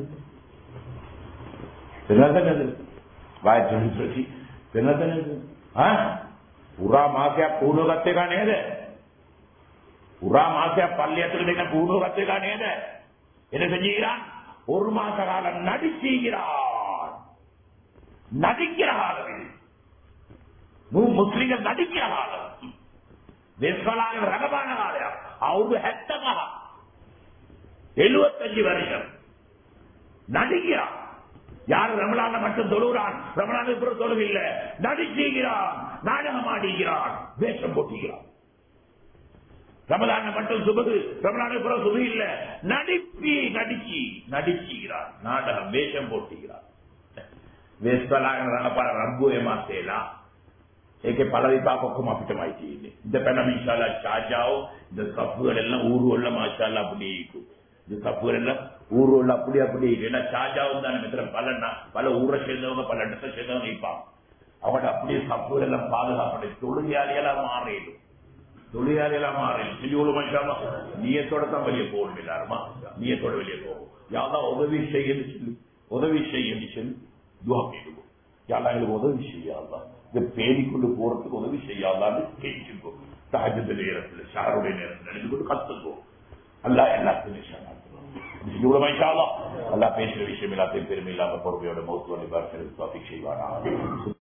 A: பெருநாள் தானே வாய்ச்சி பெருநாள் தானே புறா மாசியா பூணு கத்தேகா நேது புறா மாசியா பள்ளியத்துக்கு பூணு கத்தேகா நேது என்ன செஞ்சுக்கிறான் ஒரு மாச காலம் நடிச்சுகிறான் நடிக்கிற காலம் முஸ்லிம்கள் நடிக்கிற காலம் வெஸ்வலாக ரகமான காலம் அவங்க ஹெட்டமா எழுபத்தஞ்சு வருஷம் நடிக்கிறான். யார் ரமலான மட்டும் தொழுகிறான் ரமலானுக்கு பிறகு தொழுவில்லை நடிச்சுகிறான் நாடகம் ஆடுகிறான் வேஷம் போட்டுகிறான். ரமலான மட்டும் சுபகு ரமலானுக்கு பிறகு சுபு இல்ல நடிப்பி நடிச்சு நடிச்சுகிறான் நாடகம் வேஷம் போட்டுகிறான். वेस्वलागन रब्बू एमासेला ಏಕೆ ಪಲವಿಪಾಪಕ್ಕೂ ಮಾಪಿಟಮಾಯ್ತಿ இந்த பெண்ணம் இன்ஷால்லா சாஜாவோ இந்த சப்புகள் எல்லாம் ஊரு எல்லாம் மாஷால்லா அப்படி இருக்கும். இந்த சப்புகள் எல்லாம் ஊரு எல்லாம் அப்படி அப்படி இருக்கு. ஏன்னா சாஜாவும் தானே மித்திர பலன்னா பல ஊரை சேர்ந்தவங்க பல இடத்தை சேர்ந்தவங்க இருப்பாங்க. அவங்கள்ட்ட அப்படியே சப்புகள் எல்லாம் பாதுகாப்பு தொழிலாளியெல்லாம் மாறிடும் தொழிலாளியெல்லாம் மாறிடும் செஞ்சு மாஷால்லா நீயத்தோட தான் வெளியே போகணும். எல்லாருமா நீயத்தோட வெளியே போகும். யாதான் உதவி செய்யன்னு சொல்லி உதவி செய்யன்னு சொல்லி துவா கேட்கும். யாரா எங்களுக்கு உதவி செய்யாதான் இதை பேணிக்கொண்டு போறதுக்கு உதவி செய்யாதான்னு கேட்டுக்கோ. தஹஜ்ஜுத் நேரத்தில் ஷஹருடைய நேரத்தில் நினைத்து கொண்டு கத்துக்கோ. அல்லாஹ் எல்லாத்தையும் அல்லாஹ் பேசுற விஷயம் எல்லாத்தையும் பெருமை இல்லாம பொறுமையோட மௌத்துவனை பார்க்கிறது செய்வானா.